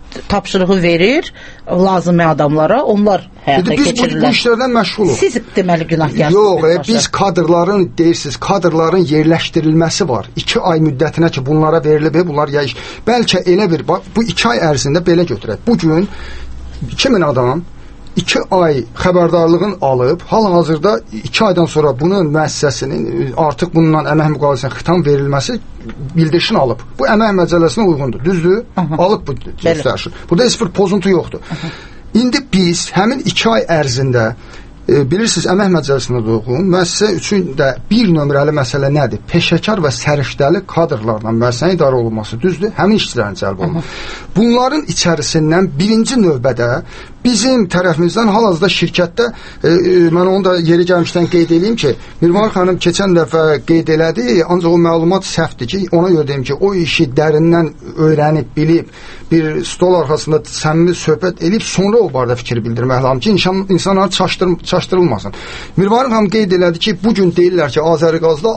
tapşırığı verir lazımi adamlara, onlar həyata keçirirlər. Biz bu işlərdən məşğuluq. Siz deməli günahkarsınız. Yox, biz kadrların deyirsiniz, kadrların yerləşdirilməsi var. 2 ay müddətinə ki bunlara verilib, bunlar bəlkə elə bir, bu 2 ay ərzində belə götürək. Bugün 2000 adam 2 ay xəbərdarlığın alıb, hal-hazırda 2 aydan sonra bunun müəssisəsinin artıq bundan əmək müqaviləsinə xitam verilməsi bildirişini alıb. Bu əmək məcəlləsinə uyğundur, düzdür? Alıb bu göstərişi. Burada heç bir pozuntu yoxdur. İndi biz həmin 2 ay ərzində bilirsiniz, əmək məcəlləsində uyğun müəssisə üçün də bir nömrəli məsələ nədir? Peşəkar və səriştəli kadrlarla müəssisənin idarə olunması, düzdür? Həmin işçilərin cəlb olunması. Bunların içərisindən birinci növbədə bizim tərəfimizdən hal-hazırda şirkətdə mən onu da yeri gəlmişdən qeyd edeyim ki, Mirvar xanım keçən dəfə qeyd elədi, ancaq o məlumat səhvdir ki, ona görə deyim ki, o işi dərindən öyrənib, bilib, bir stol arxasında səmimi söhbət edib, sonra o barədə fikir bildirmək lazım ki, insanları çaşdırılmasın. Mirvar xanım qeyd elədi ki, bugün deyirlər ki, Azərqazda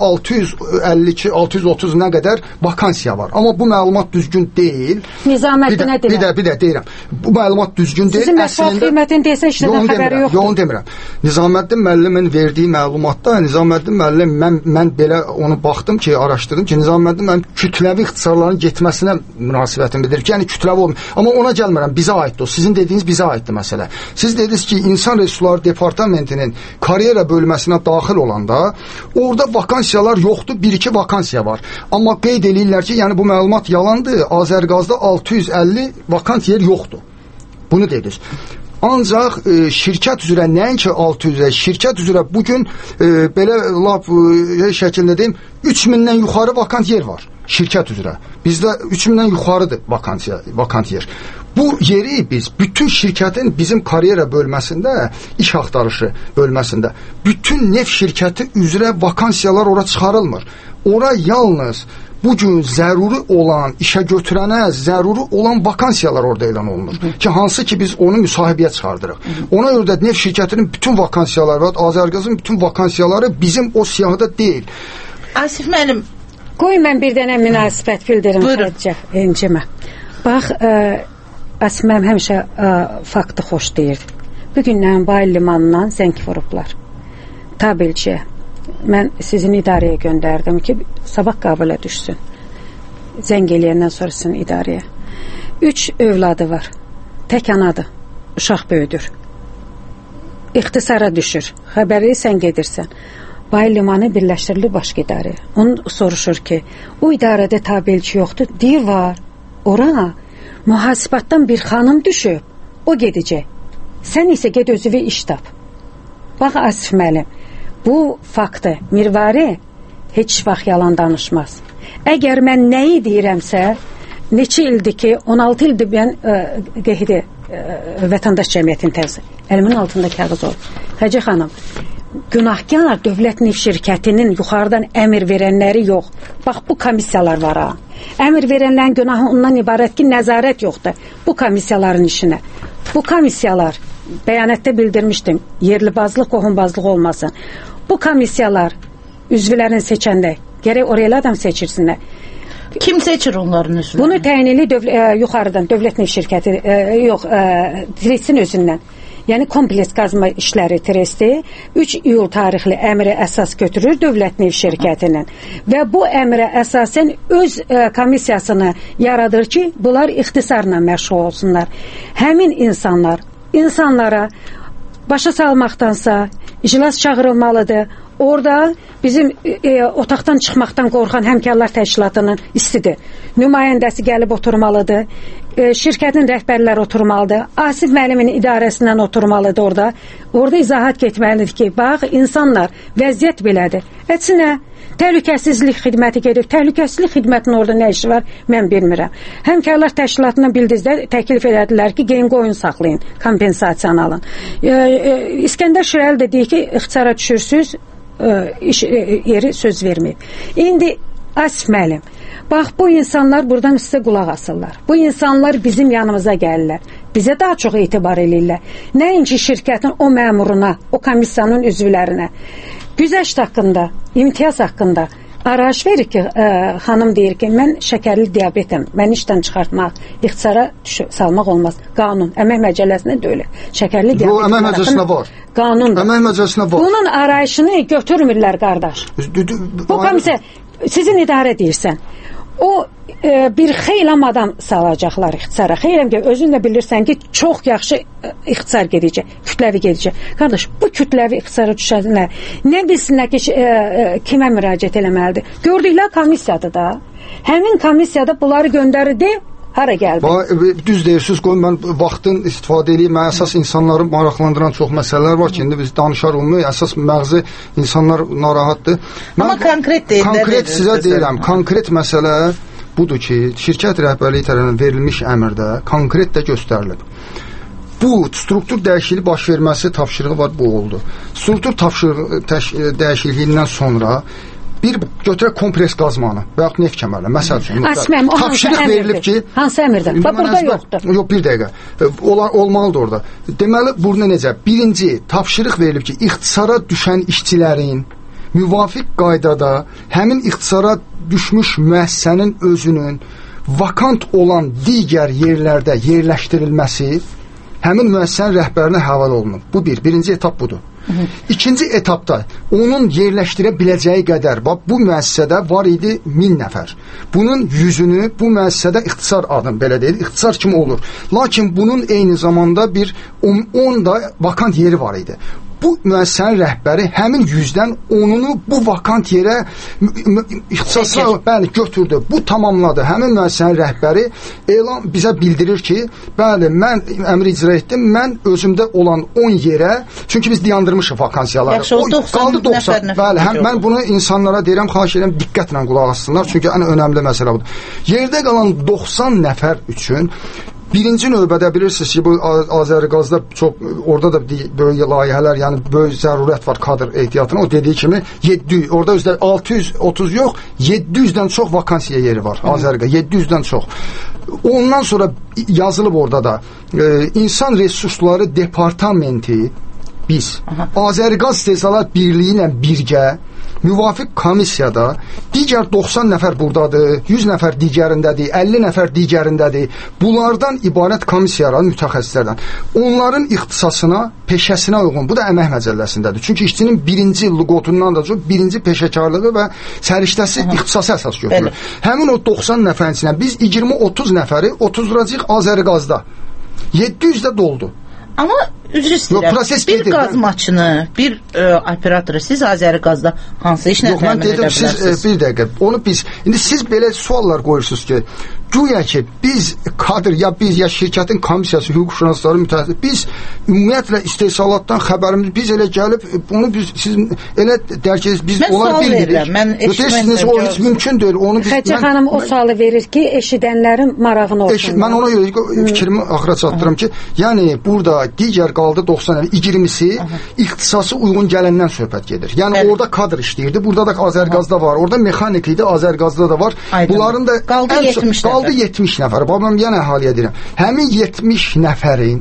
652-630 nə qədər vakansiya var. Amma bu məlumat düzgün deyil. Nizaməddinə deyirəm. Bir də deyirəm. Bu məlumat düzgün deyil. Sizin məsəl qiymətin deyəsə işlədən xəbəri yoxdur. Yox, demirəm. Nizaməddin müəllimin verdiyi məlumatda Nizaməddin müəllim, mən belə onu baxdım ki, araşdırdım ki, Nizaməddin müəllim kütləvi ixtisarların getməsinə münasibətini bildirir ki, yəni kütləvi olmuyor. Amma ona gəlmirəm, bizə aiddir o. Sizin dediyiniz bizə aiddir məsələ. Siz dediniz ki, İnsan Resursları Departamentinin karyera bölməsinə daxil olanda orada vakansiyalar yoxdur, 1-2 vakansiya var. Amma qeyd eləyirlər ki, yəni bu məlumat yalandır. Azərqazda 650 vakant yer yoxdur. Bunu dediniz. Ancaq şirkət üzrə nəinki 600-ə, şirkət üzrə bugün belə lap şəkildə deyim, 3000-dən yuxarı vakant yer var şirkət üzrə. Bizdə 3000-dən yuxarıdır vakant yer. Bu yeri biz bütün şirkətin bizim karyera bölməsində, iş axtarışı bölməsində bütün neft şirkəti üzrə vakansiyalar ora çıxarılmır. Ora yalnız bugün zəruri olan, işə götürənə zəruri olan vakansiyalar orada elan olunur. Ki, hansı ki biz onu müsahibəyə çıxardırıq. Ona görə də neft şirkətinin bütün vakansiyaları var, Azərqazın bütün vakansiyaları bizim o siyahıda deyil. Asif müəllim, qoy mən bir dənə münasibət bildirim sadəcə incimə. Bax, Asif müəllim həmişə faktı xoş deyirdi. Bugündən Bayıl limanından zəng vurublar. Tabilçiyə. Mən sizin idarəyə göndərdim ki, sabah qabilə düşsün. Zəng eləyəndən sonra sizin idarəyə. 3 övladı var. Tək anadır. Uşaq böyüdür. İxtisara düşür. Xəbəri sən gedirsən. Bayıl limanı birləşdirilir başqa idarəyə. Onu soruşur ki, o idarədə tabilçi yoxdur. Deyir, var. Ora mühasibatdan bir xanım düşüb. O gedəcək. Sən isə ged özüvə iş tap. Bax, Asif müəllim, bu faktı Mirvari heç vaxt yalan danışmaz. Əgər mən nəyi deyirəmsə, neçə ildir ki, 16 ildir mən qeyri vətəndaş cəmiyyətin tərzi. Əlimin altında kağız olur. Hacı xanım, günahkar dövlət neft şirkətinin yuxarıdan əmr verənləri yox. Bax, bu komissiyalar var ha. Əmr verənlərin günahı ondan ibarət ki, nəzarət yoxdur bu komissiyaların işinə. Bu komissiyalar, bəyanətdə bildirmişdim, yerlibazlıq, qohumbazlıq olmasın. Bu komissiyalar üzvlərini seçəndə gərək oraya adam seçirsinlər. Kim seçir onların üzvlərini? Bunu təyinli yuxarıdan dövlət neft şirkəti, Tresin özündən. Yəni kompleks qazma işləri Tresti 3 iyul tarixli əmrə əsas götürür dövlət neft şirkətinin və bu əmrə əsasən öz komissiyasını yaradır ki, bunlar ixtisarla məşğul olsunlar. Həmin insanlara başa salmaqdansa iclas çağırılmalıdır. Orada bizim otaqdan çıxmaqdan qorxan Həmkarlar Təşkilatının istidir. Nümayəndəsi gəlib oturmalıdır. Şirkətin rəhbərləri oturmalıdır. Asif müəllimin idarəsindən oturmalıdır orada. Orada izahat getməlidir ki, bax, insanlar, vəziyyət belədir. Ətsinə, təhlükəsizlik xidməti gedir. Təhlükəsizlik xidmətinin orada nə işi var, mən bilmirəm. Həmkarlar Təşkilatından bildizdə təklif edədilər ki, geyin qoyun saxlayın, kompensasiyanı alın. İskəndər Şirəli də deyir ki, ixtisara düşürsüz, yeri söz verməyib. İndi Asif müəllim, bax, bu insanlar buradan sizə qulaq asırlar. Bu insanlar bizim yanımıza gəlirlər. Bizə daha çox etibar eləyirlər. Nəinki şirkətin o məmuruna, o komissiyanın üzvlərinə. Güzəşt haqqında, imtiyaz haqqında araç verir ki, xanım deyir ki, mən şəkərli diabetim, məni işdən çıxartmaq, ixtisara salmaq olmaz. Qanun, əmək məcəlləsində də öyle. Şəkərli diabet. Bu əmək məcəlləsinə var. Qanun. Əmək məcəlləsinə var. Bunun arayışını götürmürlər, qardaş. Bu komissiya, sizin idarə deyirsən. O bir xeylam adam salacaqlar ixtisara. Xeylam ki, özün də bilirsən ki, çox yaxşı ixtisar gedəcək, kütləvi gedəcək. Qardaş, bu kütləvi ixtisara düşənlər nə bilsinlər ki, kimə müraciət eləməlidir? Gördüklər komissiyadır da. Həmin komissiyada bunları göndərirdi, hara gəldi? Düz deyirsiniz, qoyun mən vaxtın istifadə edeyim. Mən əsas insanları maraqlandıran çox məsələlər var ki, indi biz danışar olmuyor. Əsas məğzi insanlar narahatdır. Amma konkret deyil. Konkret sizə deyirəm. Konkret məsələ budur ki, şirkət rəhbərliyi tərəfindən verilmiş əmrdə konkret də göstərilib. Bu struktur dəyişikliyi baş verməsi tapşırığı var, bu oldu. Struktur dəyişikliyindən sonra bir götürək kompress qazmanı və yaxud neft kəmərlə, məsəl üçün. Tapşırıq verilib ki... Hansı əmirdir? Burada yoxdur. Yox, bir dəqiqə. Olmalıdır orada. Deməli, burada necə? Birinci, tapşırıq verilib ki, ixtisara düşən işçilərin müvafiq qaydada həmin ixtisara düşmüş müəssisənin özünün vakant olan digər yerlərdə yerləşdirilməsi həmin müəssisənin rəhbərinə həvalə olunub. Bu birinci etap budur. İkinci etapda onun yerləşdirə biləcəyi qədər, bu müəssisədə var idi 1000 nəfər. Bunun 100-ünü bu müəssisədə ixtisar adım belə deyil, ixtisar kimi olur. Lakin bunun eyni zamanda bir 10 da vakant yeri var idi. Bu müəssisənin rəhbəri həmin 100-dən 10-unu bu vakant yerə ixtisasla götürdü. Bu tamamladı. Həmin müəssisənin rəhbəri elan bizə bildirir ki, bəli, mən əmri icra etdim, mən özümdə olan 10 yerə, çünki biz dayandırmışıq vakansiyaları. Qaldı 90. Bəli, mən bunu insanlara deyirəm, xahiş edirəm, diqqətlə qulaq assınlar, çünki ən önəmli məsələ budur. Yerdə qalan 90 nəfər üçün birinci növbədə bilirsiniz ki, bu Azərqazda çox, orada da böyük layihələr, yəni böyük zərurət var kadr ehtiyatına. O dediyi kimi 700, orada özdə 630 yox, 700-dən çox vakansiya yeri var Azərqazda, 700-dən çox. Ondan sonra yazılıb orada da İnsan Resursları Departamenti biz Azərqaz İstehsalat Birliyi ilə birgə müvafiq komissiyada digər 90 nəfər buradadır, 100 nəfər digərindədir, 50 nəfər digərindədir. Bunlardan ibarət komissiyaların mütəxəssislərdən. Onların ixtisasına, peşəsinə uyğun, bu da əmək məcəlləsindədir. Çünki işçinin birinci lüğotundan da çox birinci peşəkarlığı və səriştəsi ixtisası əsas götürülür. Həmin o 90 nəfərin içində biz 20-30 nəfəri otuzduracaq Azərqazda. 700 də doldu. Amma üzr istəyirəm, bir qazmaçını, bir operatoru siz Azərqazda hansı işlə təmin edə bilərsiniz? Siz bir dəqiqə, onu biz, indi siz belə suallar qoyursunuz ki, güya ki biz kadr, ya biz, ya şirkətin komissiyası, hüquqşünasları mütəxəssis, biz ümumiyyətlə istehsalatdan xəbərimiz, biz elə gəlib, bunu biz, siz elə dərk edirsiniz, biz onlar bildirik. Mən eşitmək o heç mümkün deyil. Xəcə xanım o sualı verir ki, eşidənlərin marağını olsun. Mən ona görə fikrimi axıra çatdırım ki, yəni burada digər qaldı 90, 20-si ixtisası uyğun gələndən söhbət gedir. Yəni orada kadr işləyirdi, burada da Azərqazda var, orada mexanik idi, Azərqazda da var. Bunların da qaldı 70 nəfər. Babam yenə əhaliyə deyirəm. Həmin 70 nəfərin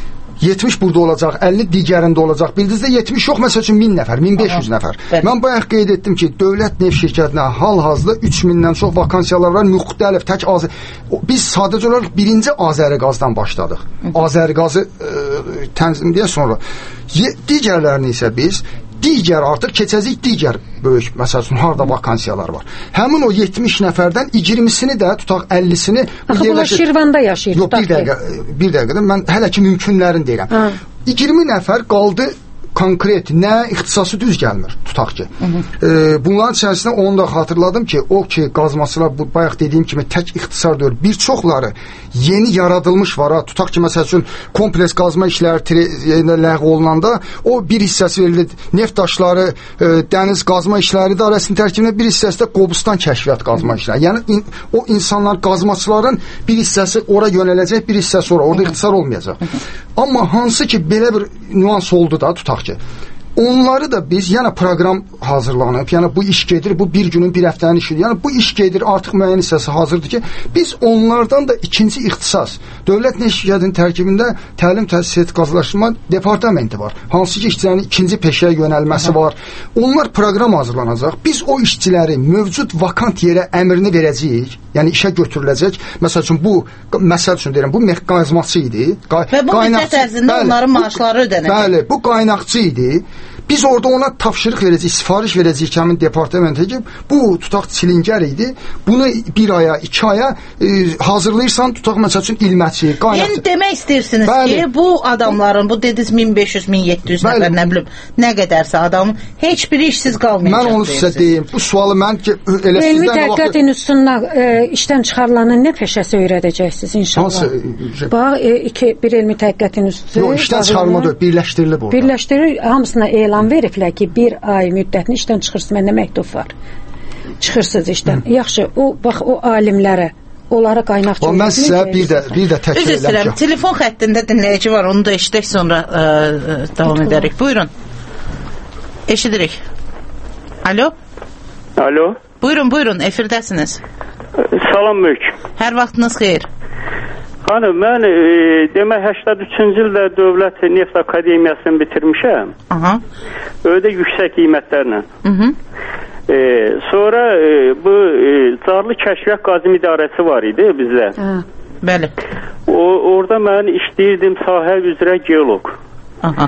70 burada olacaq, 50 digərində olacaq. Bildinizdə 70 yox, məsəl üçün 1000 nəfər, 1500 nəfər. Mən bayaq qeyd etdim ki, Dövlət Neft Şirkətinə hal-hazırda 3000-dən çox vakansiyalar var, müxtəlif, tək biz sadəcə olaraq birinci Azərqazdan başladıq. Azərqazı tənzimləyə sonra. Digərlərini isə biz digər artıq keçəcək digər böyük, məsəl üçün, harda vakansiyalar var. Həmin o 70 nəfərdən 20-sini də, tutaq 50-sini... Axı, bunlar Şirvanda yaşayır. Yox, bir dəqiqədə, mən hələ ki mümkünlərini deyirəm. 20 nəfər qaldı konkret, nə ixtisası düz gəlmir, tutaq ki. Bunların içərisində onu da xatırladım ki, o ki, qazmaçılar, bayaq dediyim kimi tək ixtisar deyil, bir çoxları yeni yaradılmış var, tutaq ki, məsəl üçün, kompleks qazma işləri ləğv olunanda, o bir hissəsi verilir, neft daşları, dəniz qazma işləri idarəsinin tərkibində bir hissəsi də Qobustan kəşfiyyat qazma işləri. Yəni, o insanlar, qazmaçıların bir hissəsi ora yönələcək, bir hissəsi ora, orada ixtisar olmayacaq. Amma hansı ki, belə bir nüans oldu da, tutaq ki, onları da biz, yəni proqram hazırlanıb, yəni bu iş gedir, bu bir günün, bir həftənin işidir. Yəni bu iş gedir, artıq müəyyən hissəsi hazırdır ki, biz onlardan da ikinci ixtisas, Dövlət Neft Şirkətinin tərkibində təlim sertifikatlaşdırma departamenti var. Hansı ki, işçilərin ikinci peşəyə yönəlməsi var. Onlar proqram hazırlanacaq. Biz o işçiləri mövcud vakant yerə əmrini verəcəyik. Yəni işə götürüləcək. Məsəl üçün bu, məsəl üçün deyirəm, bu mexanizmatçı idi. Və bu müddət ərzində onların maaşları ödənəcək. Bəli, bu qaynaqçı idi. Biz orada ona tapşırıq verəcəyik, sifariş verəcəyik həmin departamentə ki, bu tutaq çilingər idi. Bunu bir aya, 2 aya hazırlayırsan, tutaq məsəl üçün ilməçi, qaynaqçı. Yəni demək istəyirsiniz ki, bu adamların, bu dediniz 1500-1700 nəfər, nə bilim, nə qədərsə adamın heç biri işsiz qalmayacaq. Mən onu sizə deyim. Bu sualı mən ki, elə sizdən elmi tədqiqat institutundan işdən çıxarılanın nə peşəsi öyrədəcəksiniz inşallah? Hansı? Bax, bir elmi tədqiqat institutu. Yox, işdən çıxarma deyil, birləşdirilib orada. Birləşdirir, hamısına elan veriblər ki, bir ay müddətini işdən çıxırsın, məndə məktub var. Çıxırsınız işdən. Yaxşı, bax, o alimlərə, onlara qaynaqçı... Mən sizə bir də təkrar üzr istəyirəm, telefon xəttində dinləyici var, onu da eşidək, sonra davam edərik. Buyurun. Eşidirik. Alo? Alo? Buyurun, efirdəsiniz. Salam mülk. Hər vaxtınız xeyir. Hanım, mən demək 83-cü ildə Dövlət Neft Akademiyasını bitirmişəm. Aha. Öyle yüksək qiymətlərlə. Sonra bu Carlı Kəşfiyyat Qazım İdarəsi var idi bizdə. Bəli. Orada mən işləyirdim sahə üzrə geoloq. Aha.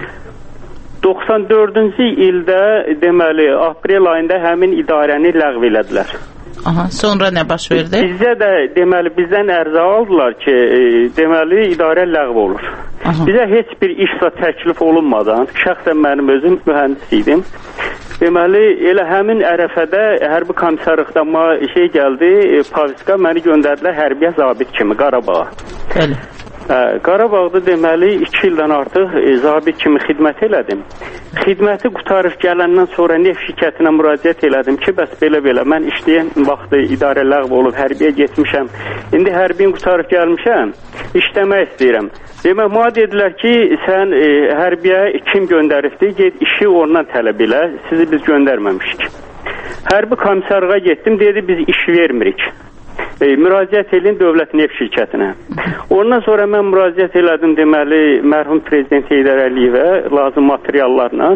94-cü ildə deməli aprel ayında həmin idarəni ləğv elədilər. Aha, sonra nə baş verdi? Bizdə də deməli bizdən ərizə aldılar ki, deməli idarə ləğv olur. Aha. Bizə heç bir işlə təklif olunmadan, şəxsən mənim özüm mühəndis idim. Deməli elə həmin ərəfədə hərbi komissarlıqdan gəldi, Paviska məni göndərdilər hərbiyə zabit kimi Qarabağa. Bəli. Qarabağda deməli 2 ildən artıq zabit kimi xidmət elədim. Xidməti qutarıb gələndən sonra neft şirkətinə müraciət elədim ki, bəs belə mən işləyən vaxtı idarə ləğv olub hərbiyə getmişəm. İndi hərbiyin qutarıb gəlmişəm, işləmək istəyirəm. Demək, mənə dedilər ki, sən hərbiyə kim göndəribdi, get işi ondan tələb elə, sizi biz göndərməmişik. Hərbi komissarlığa getdim, dedi biz iş vermirik. Müraciət edin Dövlət Neft Şirkətinə. Ondan sonra mən müraciət elədim deməli mərhum prezident Heydər Əliyevə lazım materiallarla.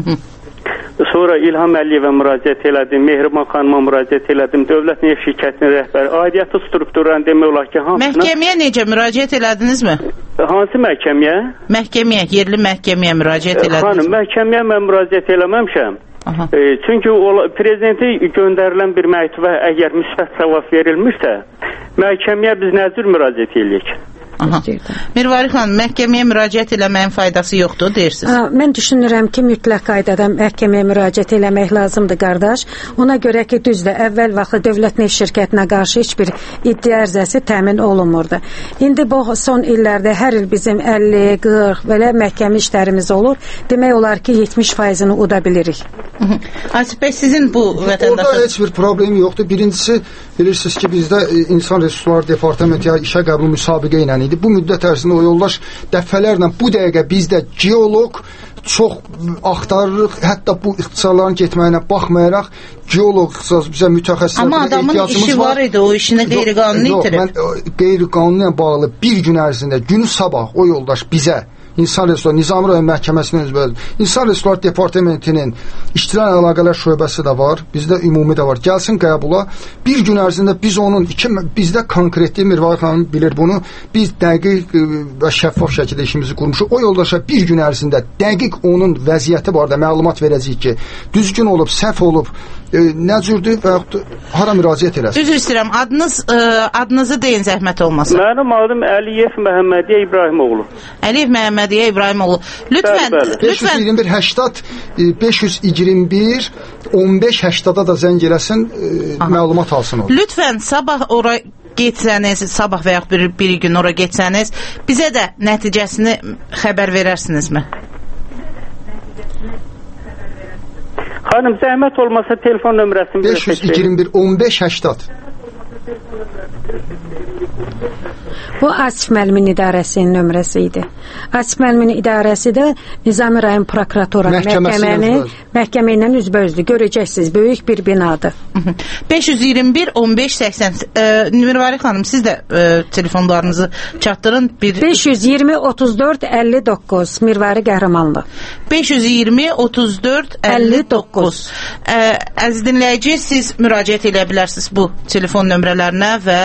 Sonra İlham Əliyevə müraciət elədim, Mehriban xanıma müraciət elədim, Dövlət Neft Şirkətinin rəhbəri, aidiyyatı strukturlarını demək olar ki, hamısına... Məhkəməyə necə müraciət elədinizmi? Hansı məhkəməyə? Məhkəməyə, yerli məhkəməyə müraciət elədinizmi? Xanım, məhkəməyə mən müraciət eləməmişəm. Çünki prezidenti göndərilən bir məktubə əgər müsbət cavab verilmişsə, məhkəməyə biz nə cür müraciət edirik? Mirvari xanım, məhkəməyə müraciət eləməyin faydası yoxdur, deyirsiniz? Mən düşünürəm ki, mütləq qaydada məhkəməyə müraciət eləmək lazımdır, qardaş. Ona görə ki, düzdür, əvvəl vaxtı Dövlət Neft Şirkətinə qarşı heç bir iddia ərizəsi təmin olunmurdu. İndi bu son illərdə hər il bizim 50, 40 belə məhkəmə işlərimiz olur. Demək olar ki, 70%-ni uda bilirik. Asif bəy, sizin bu vətəndaşın... Orada heç bir problem yoxdur. Birincisi, bilirsiniz ki, bizdə İnsan Resursları Departamenti işə qəbul müsabiqə ilə idi. Bu müddət ərzində o yoldaş dəfələrlə bu dəqiqə bizdə geoloq çox axtarırıq. Hətta bu ixtisarların getməyinə baxmayaraq geoloq bizə mütəxəssislərə amma adamın işi var idi, o işini qeyri-qanuni itirib. Qeyri-qanuni ilə bağlı bir gün ərzində, günü sabah o yoldaş bizə İnsan Resursları Nizami rayon məhkəməsinin üzvü, İnsan Resursları Departamentinin işçilərlə əlaqələr şöbəsi də var, bizdə ümumi də var. Gəlsin qəbula. Bir gün ərzində biz onun bizdə konkretli Mirvari xanım bilir bunu. Biz dəqiq və şəffaf şəkildə işimizi qurmuşuq. O yoldaşa bir gün ərzində dəqiq onun vəziyyəti barədə məlumat verəcəyik ki, düzgün olub, səhv olub, nə cürdür və yaxud hara müraciət eləsin. Üzr istəyirəm, adınızı deyin, zəhmət olmasın. Mənim adım Əliyev Məhəmmədiyyə İbrahimoğlu. Əliyev Məhəmmədiyyə İbrahimoğlu. Lütfən, 521 80 521 15 80-da da zəng eləsin, məlumat alsın o. Lütfən sabah ora getsəniz, sabah və yaxud bir gün ora getsəniz, bizə də nəticəsini xəbər verərsinizmi? Xanım, zəhmət olmasa telefon nömrəsini 521 15 80. Bu Asif müəllimin idarəsinin nömrəsi idi. Asif müəllimin idarəsi də Nizami rayon prokuratura məhkəmə ilə üzbəüzdür. Görəcəksiniz, böyük bir binadır. 521-15-80 Mirvari xanım, siz də telefonlarınızı çatdırın. 520-34-59 Mirvari Qəhrəmanlı. 520-34-59 Əziz dinləyici, siz müraciət edə bilərsiniz bu telefon nömrələrinə və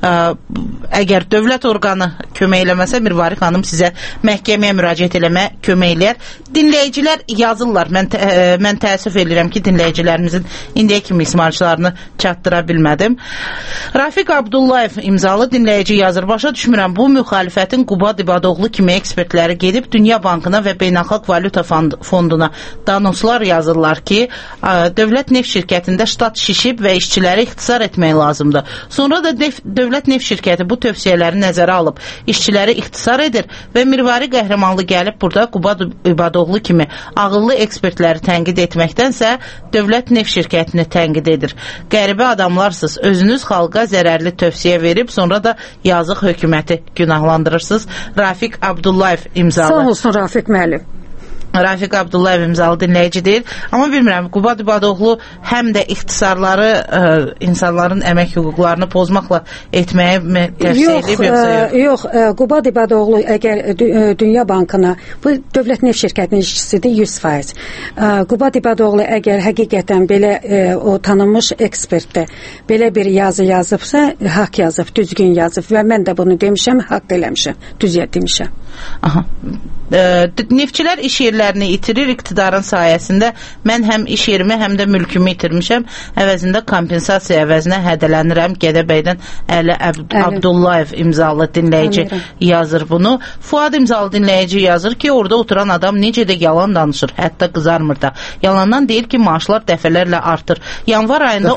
əgər dövlət orqanı kömək eləməsə, Mirvari xanım sizə məhkəməyə müraciət eləmə kömək eləyər. Dinləyicilər yazırlar. Mən təəssüf edirəm ki, dinləyicilərimizin indiyə kimi ismarçılarını çatdıra bilmədim. Rafiq Abdullayev imzalı dinləyici yazır. Başa düşmürəm, bu müxalifətin Qubad İbadoğlu kimi ekspertləri gedib Dünya Bankına və Beynəlxalq Valyuta Fonduna danoslar yazırlar ki, dövlət neft şirkətində ştat şişib və işçiləri ixtisar etmək lazımdır. Sonra da dövlət neft şirkəti bu tövsiyələri nəzərə alıb işçiləri ixtisar edir və Mirvari Qəhrəmanlı gəlib burada Qubad İbadoğlu kimi ağıllı ekspertləri tənqid etməkdənsə dövlət neft şirkətini tənqid edir. Qəribə adamlarsınız, özünüz xalqa zərərli tövsiyə verib sonra da yazıq hökuməti günahlandırırsınız. Rafiq Abdullayev imzalı. Sağ olsun Rafiq müəllim. Rafiq Abdullayev imzalı dinləyici deyil. Amma bilmirəm, Qubad İbadoğlu həm də ixtisarları insanların əmək hüquqlarını pozmaqla etməyə tövsiyə edib, yoxsa yox, Qubad İbadoğlu əgər Dünya Bankına, bu dövlət neft şirkətinin işçisidir 100%. Qubad İbadoğlu əgər həqiqətən belə o tanınmış ekspertdir, belə bir yazı yazıbsa, haqq yazıb, düzgün yazıb və mən də bunu demişəm, haqq eləmişəm, düz demişəm. Aha. Neftçilər iş yerlərini itirir iqtidarın sayəsində. Mən həm iş yerimi, həm də mülkümü itirmişəm. Əvəzində kompensasiya əvəzinə hədələnirəm. Gədəbəydən Əli Abdullayev imzalı dinləyici yazır bunu. Fuad imzalı dinləyici yazır ki, orada oturan adam necə də yalan danışır, hətta qızarmır da. Yalandan deyir ki, maaşlar dəfələrlə artır. Yanvar ayında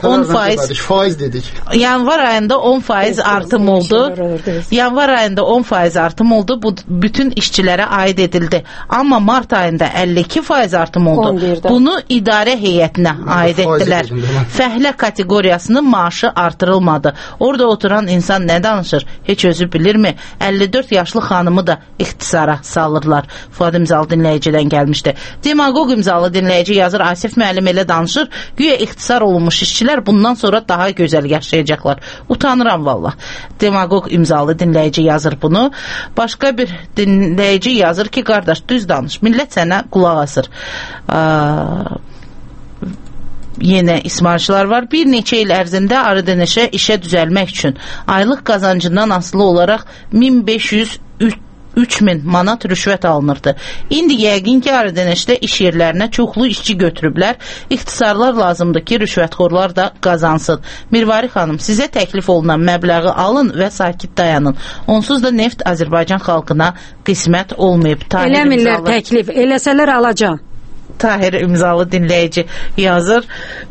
10% Yanvar ayında 10% artım oldu. Yanvar ayında 10% artım oldu. Bu bütün işçilərə aid edildi. Amma mart ayında 52% artım oldu. Bunu idarə heyətinə aid etdilər. Fəhlə kateqoriyasının maaşı artırılmadı. Orada oturan insan nə danışır? Heç özü bilirmi? 54 yaşlı xanımı da ixtisara salırlar. Fuad imzalı dinləyicidən gəlmişdi. Demagog imzalı dinləyici yazır, Asif müəllim elə danışır, güya ixtisar olunmuş işçilər bundan sonra daha gözəl yaşayacaqlar. Utanıram valla. Demagog imzalı dinləyici yazır bunu. Başqa bir dinləyici yazır ki, qardaş, düz danış. Millət sənə qulaq asır. Yenə ismarçılar var. Bir neçə il ərzində Arı Dənəşə işə düzəlmək üçün aylıq qazancından asılı olaraq 1500-3000 manat rüşvət alınırdı. İndi yəqin ki, Arı Dənəşdə iş yerlərinə çoxlu işçi götürüblər. İxtisarlar lazımdır ki, rüşvətxorlar da qazansın. Mirvari xanım, sizə təklif olunan məbləği alın və sakit dayanın. Onsuz da neft Azərbaycan xalqına qismət olmayıb. Eləmirlər təklif, eləsələr alacam. Tahir imzalı dinləyici yazır.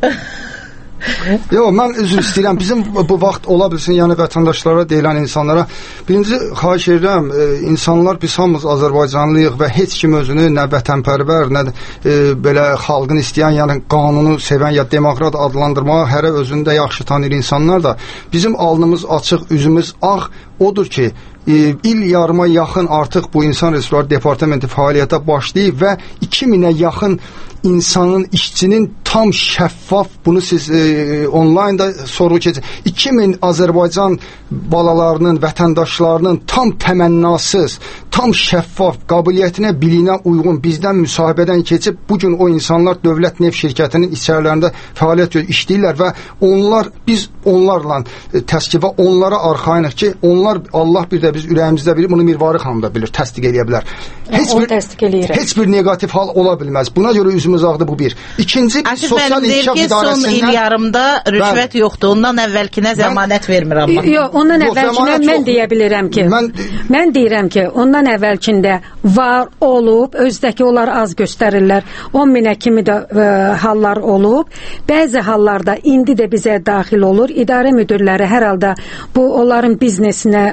Yox, mən üzr istəyirəm. Bizim bu vaxt ola bilsin, yəni vətəndaşlara deyilən insanlara birinci xahiş edirəm, insanlar biz hamımız Azərbaycanlıyıq və heç kim özünü nə vətənpərvər, nə belə xalqını istəyən, yəni qanunu sevən ya demokrat adlandırmağa hərə özündə yaxşı tanıyır insanlar da. Bizim alnımız açıq, üzümüz ağ. Odur ki, il yarıma yaxın artıq bu İnsan Resursları Departamenti fəaliyyətə başlayıb və 2000-ə yaxın insanın, işçinin tam şəffaf, bunu siz onlaynda sorğu keçin, 2000 Azərbaycan balalarının, vətəndaşlarının tam təmənnasız, tam şəffaf, qabiliyyətinə, biliyinə uyğun bizdən müsahibədən keçib, bugün o insanlar dövlət neft şirkətinin içərilərində fəaliyyət işləyirlər və onlar, biz onlarla təskifə, onlara arxayınıq ki, onlar, Allah bir də biz ürəyimizdə bilir, bunu Mirvari xanım da bilir, təsdiq eləyə bilər. Heç bir negativ hal ola bilməz. Buna görə üzümüz ağdı, bu bir. İkinci, sosial inkişaf idarəsindən... Son il yarımda rüşvət yoxdur, ondan əvvəlkinə zəmanət vermir amma. Yox, ondan əvvəlkinə mən deyə bilirəm ki, mən deyirəm ki, ondan əvvəlkində var, olub, özdəki onlar az göstərirlər, 10.000-ə kimi də hallar olub, bəzi hallarda indi də bizə daxil olur, idarə müdürləri hər halda bu onların biznesinə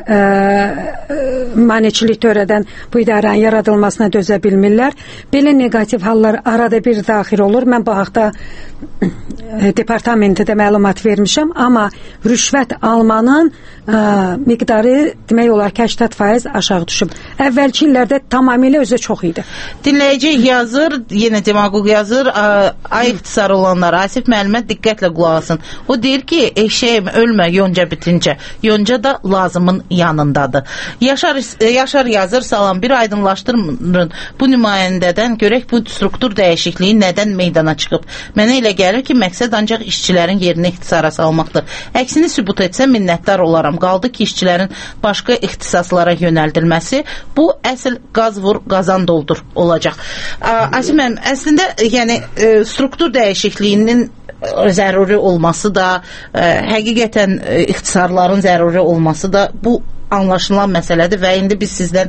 maneçilik törədən bu idarənin yaradılmasına dözə bilmirlər. Belə negativ hallar arada bir bir daxil olur. Mən bu haqda departamentdə məlumat vermişəm, amma rüşvət almanın miqdarı demək olar ki 80% aşağı düşüb. Əvvəlki illərdə tamamilə özü çox idi. Dinləyici yazır, yenə demagog yazır, ay ixtisar olanlar Asif müəllimə diqqətlə qulaq asın. O deyir ki, eşeğim ölmə yonca bitincə, yonca da lazımın yanındadır. Yaşar yazır, salam, bir aydınlaşdırın bu nümayəndədən görək bu struktur dəyişikliyi nədən meydana çıxıb. Mənə elə gəlir ki, məqsəd ancaq işçilərin yerini ixtisara salmaqdır. Əksini sübut etsə minnətdar olaram. Qaldı ki, işçilərin başqa ixtisaslara yönəldilməsi bu əsl qaz vur, qazan doldur olacaq. Asif müəllim, əslində yəni struktur dəyişikliyinin zəruri olması da, həqiqətən ixtisarların zəruri olması da bu anlaşılan məsələdir və indi biz sizdən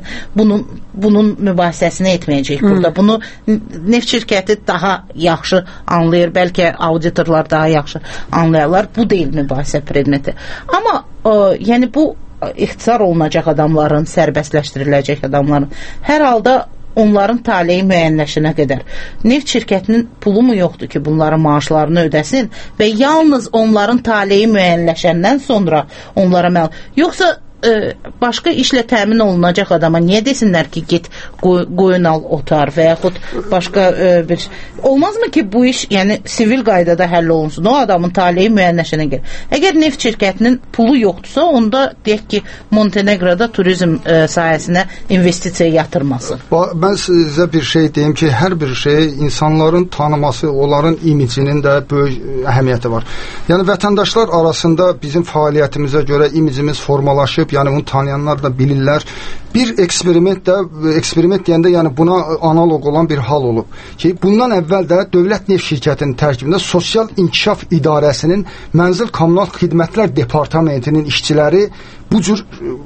bunun mübahisəsini etməyəcəyik burada. Bunu neft şirkəti daha yaxşı anlayır, bəlkə auditorlar daha yaxşı anlayarlar. Bu deyil mübahisə predmeti. Amma yəni bu ixtisar olunacaq adamların, sərbəstləşdiriləcək adamların hər halda onların taleyi müəyyənləşənə qədər neft şirkətinin pulu mu yoxdur ki, bunların maaşlarını ödəsin və yalnız onların taleyi müəyyənləşəndən sonra onlara yoxsa başqa işlə təmin olunacaq adama niyə desinlər ki, git qoyun al, otar və yaxud başqa bir... Olmazmı ki, bu iş yəni sivil qaydada həll olunsun, o adamın taleyi müəyyənləşənə gəlir. Əgər neft şirkətinin pulu yoxdursa, onda deyək ki, Montenegroda turizm sahəsinə investisiya yatırmasın. Mən sizə bir şey deyim ki, hər bir şey insanların tanıması, onların imicinin də böyük əhəmiyyəti var. Yəni, vətəndaşlar arasında bizim fəaliyyətimizə görə imicimiz formalaşıb, yəni bunu tanıyanlar da bilirlər. Bir eksperiment deyəndə yəni buna analog olan bir hal olub ki, bundan əvvəl də Dövlət Neft Şirkətinin tərkibində Sosial İnkişaf İdarəsinin Mənzil Kommunal Xidmətlər Departamentinin işçiləri bu cür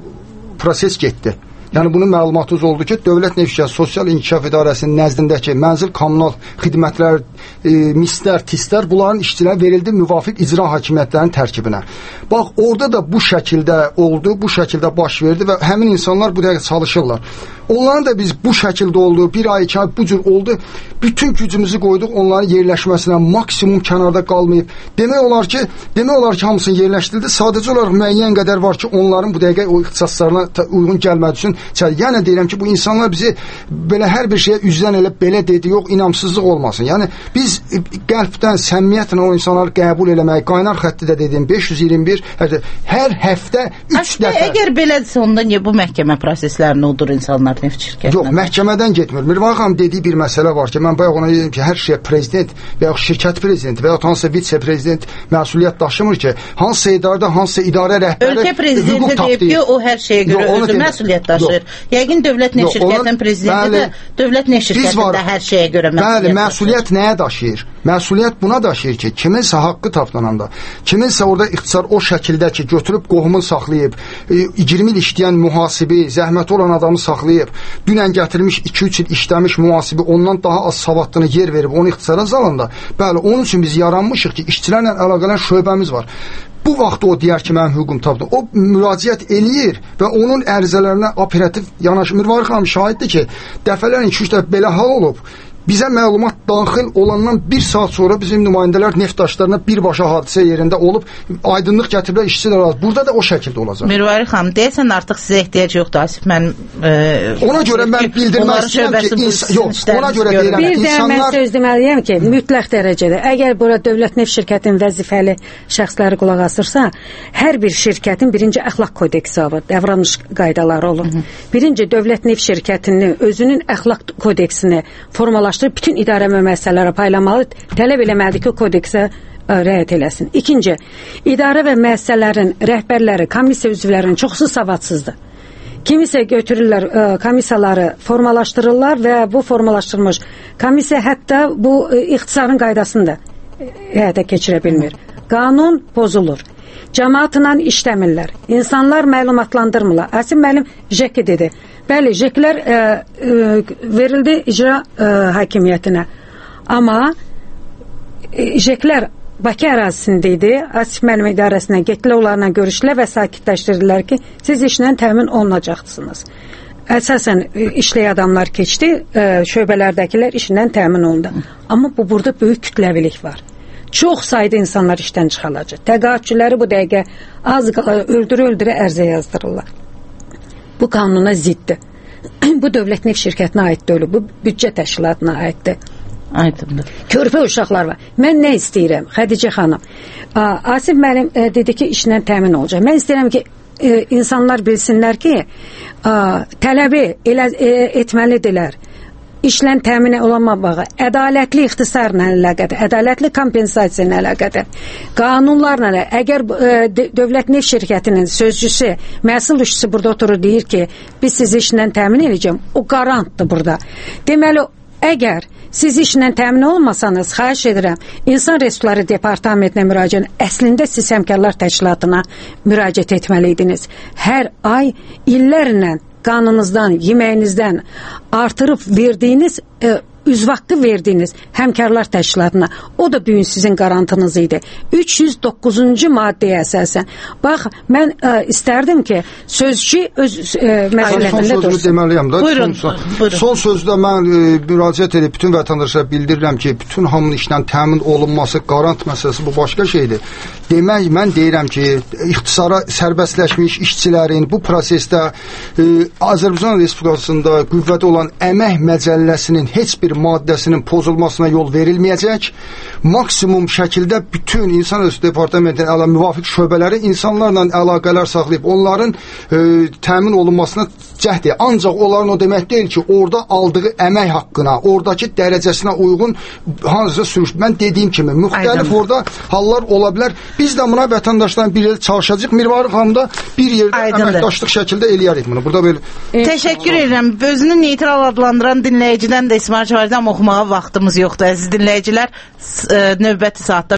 proses getdi. Yəni bunun məlumatınız oldu ki, Dövlət Neft Şirkəti Sosial İnkişaf İdarəsinin nəzdindəki mənzil kommunal xidmətlər, mislər, tislər, bunların işçiləri verildi müvafiq icra hakimiyyətlərinin tərkibinə. Bax, orada da bu şəkildə oldu, bu şəkildə baş verdi və həmin insanlar bu dəqiqə çalışırlar. Onların da biz bu şəkildə oldu, bir ay, 2 ay bu cür oldu, bütün gücümüzü qoyduq onların yerləşməsinə, maksimum kənarda qalmayıb. Demək olar ki, hamısını yerləşdirildi, sadəcə olaraq müəyyən qədər var ki, onların bu dəqiqə o ixtisaslarına uyğun gəlmədiyi üçün yəni deyirəm ki, bu insanlar bizi belə hər bir şeyə üzdən elə belə dedi, yox, inamsızlıq olmasın. Yəni biz qəlbdən, səmimiyyətlə o insanları qəbul eləmək, qaynar xətti də dediyim 521 hər həftə 3 dəfə. Əgər belədirsə, onda niyə bu məhkəmə proseslərini udur insanlar neft şirkətinə? Yox, məhkəmədən getmir. Mirvan xanım dediyi bir məsələ var ki, mən bayaq ona dedim ki, hər şeyə prezident və yaxud şirkət prezidenti və yaxud hansısa vitse-prezident məsuliyyət daşımır ki, hansısa idarədə, hansısa idarə rəhbəri ölkə prezidenti deyib ki, o hər şeyə görə özü məsuliyyət daşıyır. Yəqin Dövlət Neft Şirkətinin prezidenti də Dövlət Neft Şirkətində hər şeyə görə məsuliyyət. Bəli, məsuliyyət nəyə daşıyır? Məsuliyyət buna daşıyır ki, kiminsə haqqı tapdananda, kiminsə orada ixtisar o şəkildə ki, götürüb qohumun saxlayıb, 20 il işləyən mühasibi, zəhməti olan adamı saxlayıb, dünən gətirmiş 2-3 il işləmiş mühasibi ondan daha az savadlını yer verib, onu ixtisara salanda, bəli, onun üçün biz yaranmışıq ki, işçilərlə əlaqələn şöbəmiz var. Bu vaxt o deyər ki, mənim hüququm tapdım. O müraciət eləyir və onun ərizələrinə operativ yanaşmır. Mirvari xanım şahiddir ki, dəfələrlə 2-3 dəfə belə hal olub. Bizə məlumat daxil olandan 1 saat sonra bizim nümayəndələr neft daşlarına birbaşa hadisə yerində olub, aydınlıq gətiriblər, işçilər arası. Burada da o şəkildə olacaq. Mirvari xanım, deyəsən artıq sizə ehtiyac yoxdur, Asif. Ona görə mən bildirmək istəyirəm ki, yox, ona görə deyirəm ki, insanlar... Bir də mən söz deməliyəm ki, mütləq dərəcədə, əgər bura Dövlət Neft Şirkətinin vəzifəli şəxsləri qulaq asırsa, hər bir şirkətin birinci əxlaq kodeksi var, davranış qaydaları olur. Birinci, Dövlət Neft Şirkətinin özünün əxlaq kodeksini formalaşdırır, bütün idarə müəssisələrə paylanmalı, tələb eləməlidir ki, kodeksə riayət eləsin. İkinci, idarə və müəssisələrin rəhbərləri, komissiya üzvlərinin çoxsu savadsızdır. Kimisə götürürlər, komissiyaları formalaşdırırlar və bu formalaşdırılmış komissiya hətta bu ixtisarın qaydasını da həyata keçirə bilmir. Qanun pozulur. Cəmaatla işləmirlər. İnsanlar məlumatlandırmırlar. Asim müəllim JEK dedi. Bəli, JEK-lər verildi icra hakimiyyətinə. Amma JEK-lər Bakı ərazisində idi. Asim müəllim idarəsinə getdilər, onlarla görüşdülər və sakitləşdirdilər ki, siz işlə təmin olunacaqsınız. əsasən işlək adamlar keçdi, şöbələrdəkilər işindən təmin olundu. Amma burada böyük kütləvilik var. Çox sayda insanlar işdən çıxalacaq. Təqaüdçüləri bu dəqiqə az qala öldürə-öldürə ərzə yazdırırlar. Bu qanuna ziddir. Bu dövlət neft şirkətinə aid deyil, bu büdcə təşkilatına aiddir. Aydındır. Körpə uşaqlar var. Mən nə istəyirəm, Xədicə xanım? Asif müəllim dedi ki, işlə təmin olacaq. Mən istəyirəm ki, insanlar bilsinlər ki, tələbi etməlidirlər. İşlə təmin olunmağı, ədalətli ixtisarla əlaqədir, ədalətli kompensasiya ilə əlaqədir. Qanunlarla, əgər dövlət neft şirkətinin sözcüsü, məhsul işçisi burada oturur deyir ki, biz sizi işlə təmin edəcəm, o qarantdır burada. Deməli, əgər siz işlə təmin olmasanız, xahiş edirəm, İnsan Resursları Departamentinə müraciət, əslində siz həmkarlar təşkilatına müraciət etməliydiniz. Hər ay illərlə qanınızdan, yeməyinizdən artırıb verdiyiniz, üzv haqqı verdiyiniz həmkarlar təşkilatına, o da bugün sizin qarantınız idi. 309-cu maddəyə əsasən. Bax, mən istərdim ki, sözcü öz məsuliyyətində dursun. Deməliyəm da. Buyurun. Son sözdə mən müraciət edib bütün vətəndaşlara bildirirəm ki, bütün hamının işlə təmin olunması, qarant məsələsi bu başqa şeydir. Demək, mən deyirəm ki, ixtisara sərbəstləşmiş işçilərin bu prosesdə Azərbaycan Respublikasında qüvvədə olan əmək məcəlləsinin heç bir maddəsinin pozulmasına yol verilməyəcək. Maksimum şəkildə bütün İnsan Resursları Departamentinin müvafiq şöbələri insanlarla əlaqələr saxlayıb onların təmin olunmasına cəhd edir. Ancaq onların o demək deyil ki, orada aldığı əmək haqqına, oradakı dərəcəsinə uyğun hansısa sürüş. Mən dediyim kimi, müxtəlif orada hallar ola bilər. Biz də buna vətəndaşlarla bir yerdə çalışacaq. Mirvari xanım da bir yerdə əməkdaşlıq şəkildə eləyərik bunu. Burada belə. Təşəkkür edirəm. Özünü neytral adlandıran dinləyicidən də İsmail Çavardam oxumağa vaxtımız yoxdur. Əziz dinləyicilər, növbəti saatda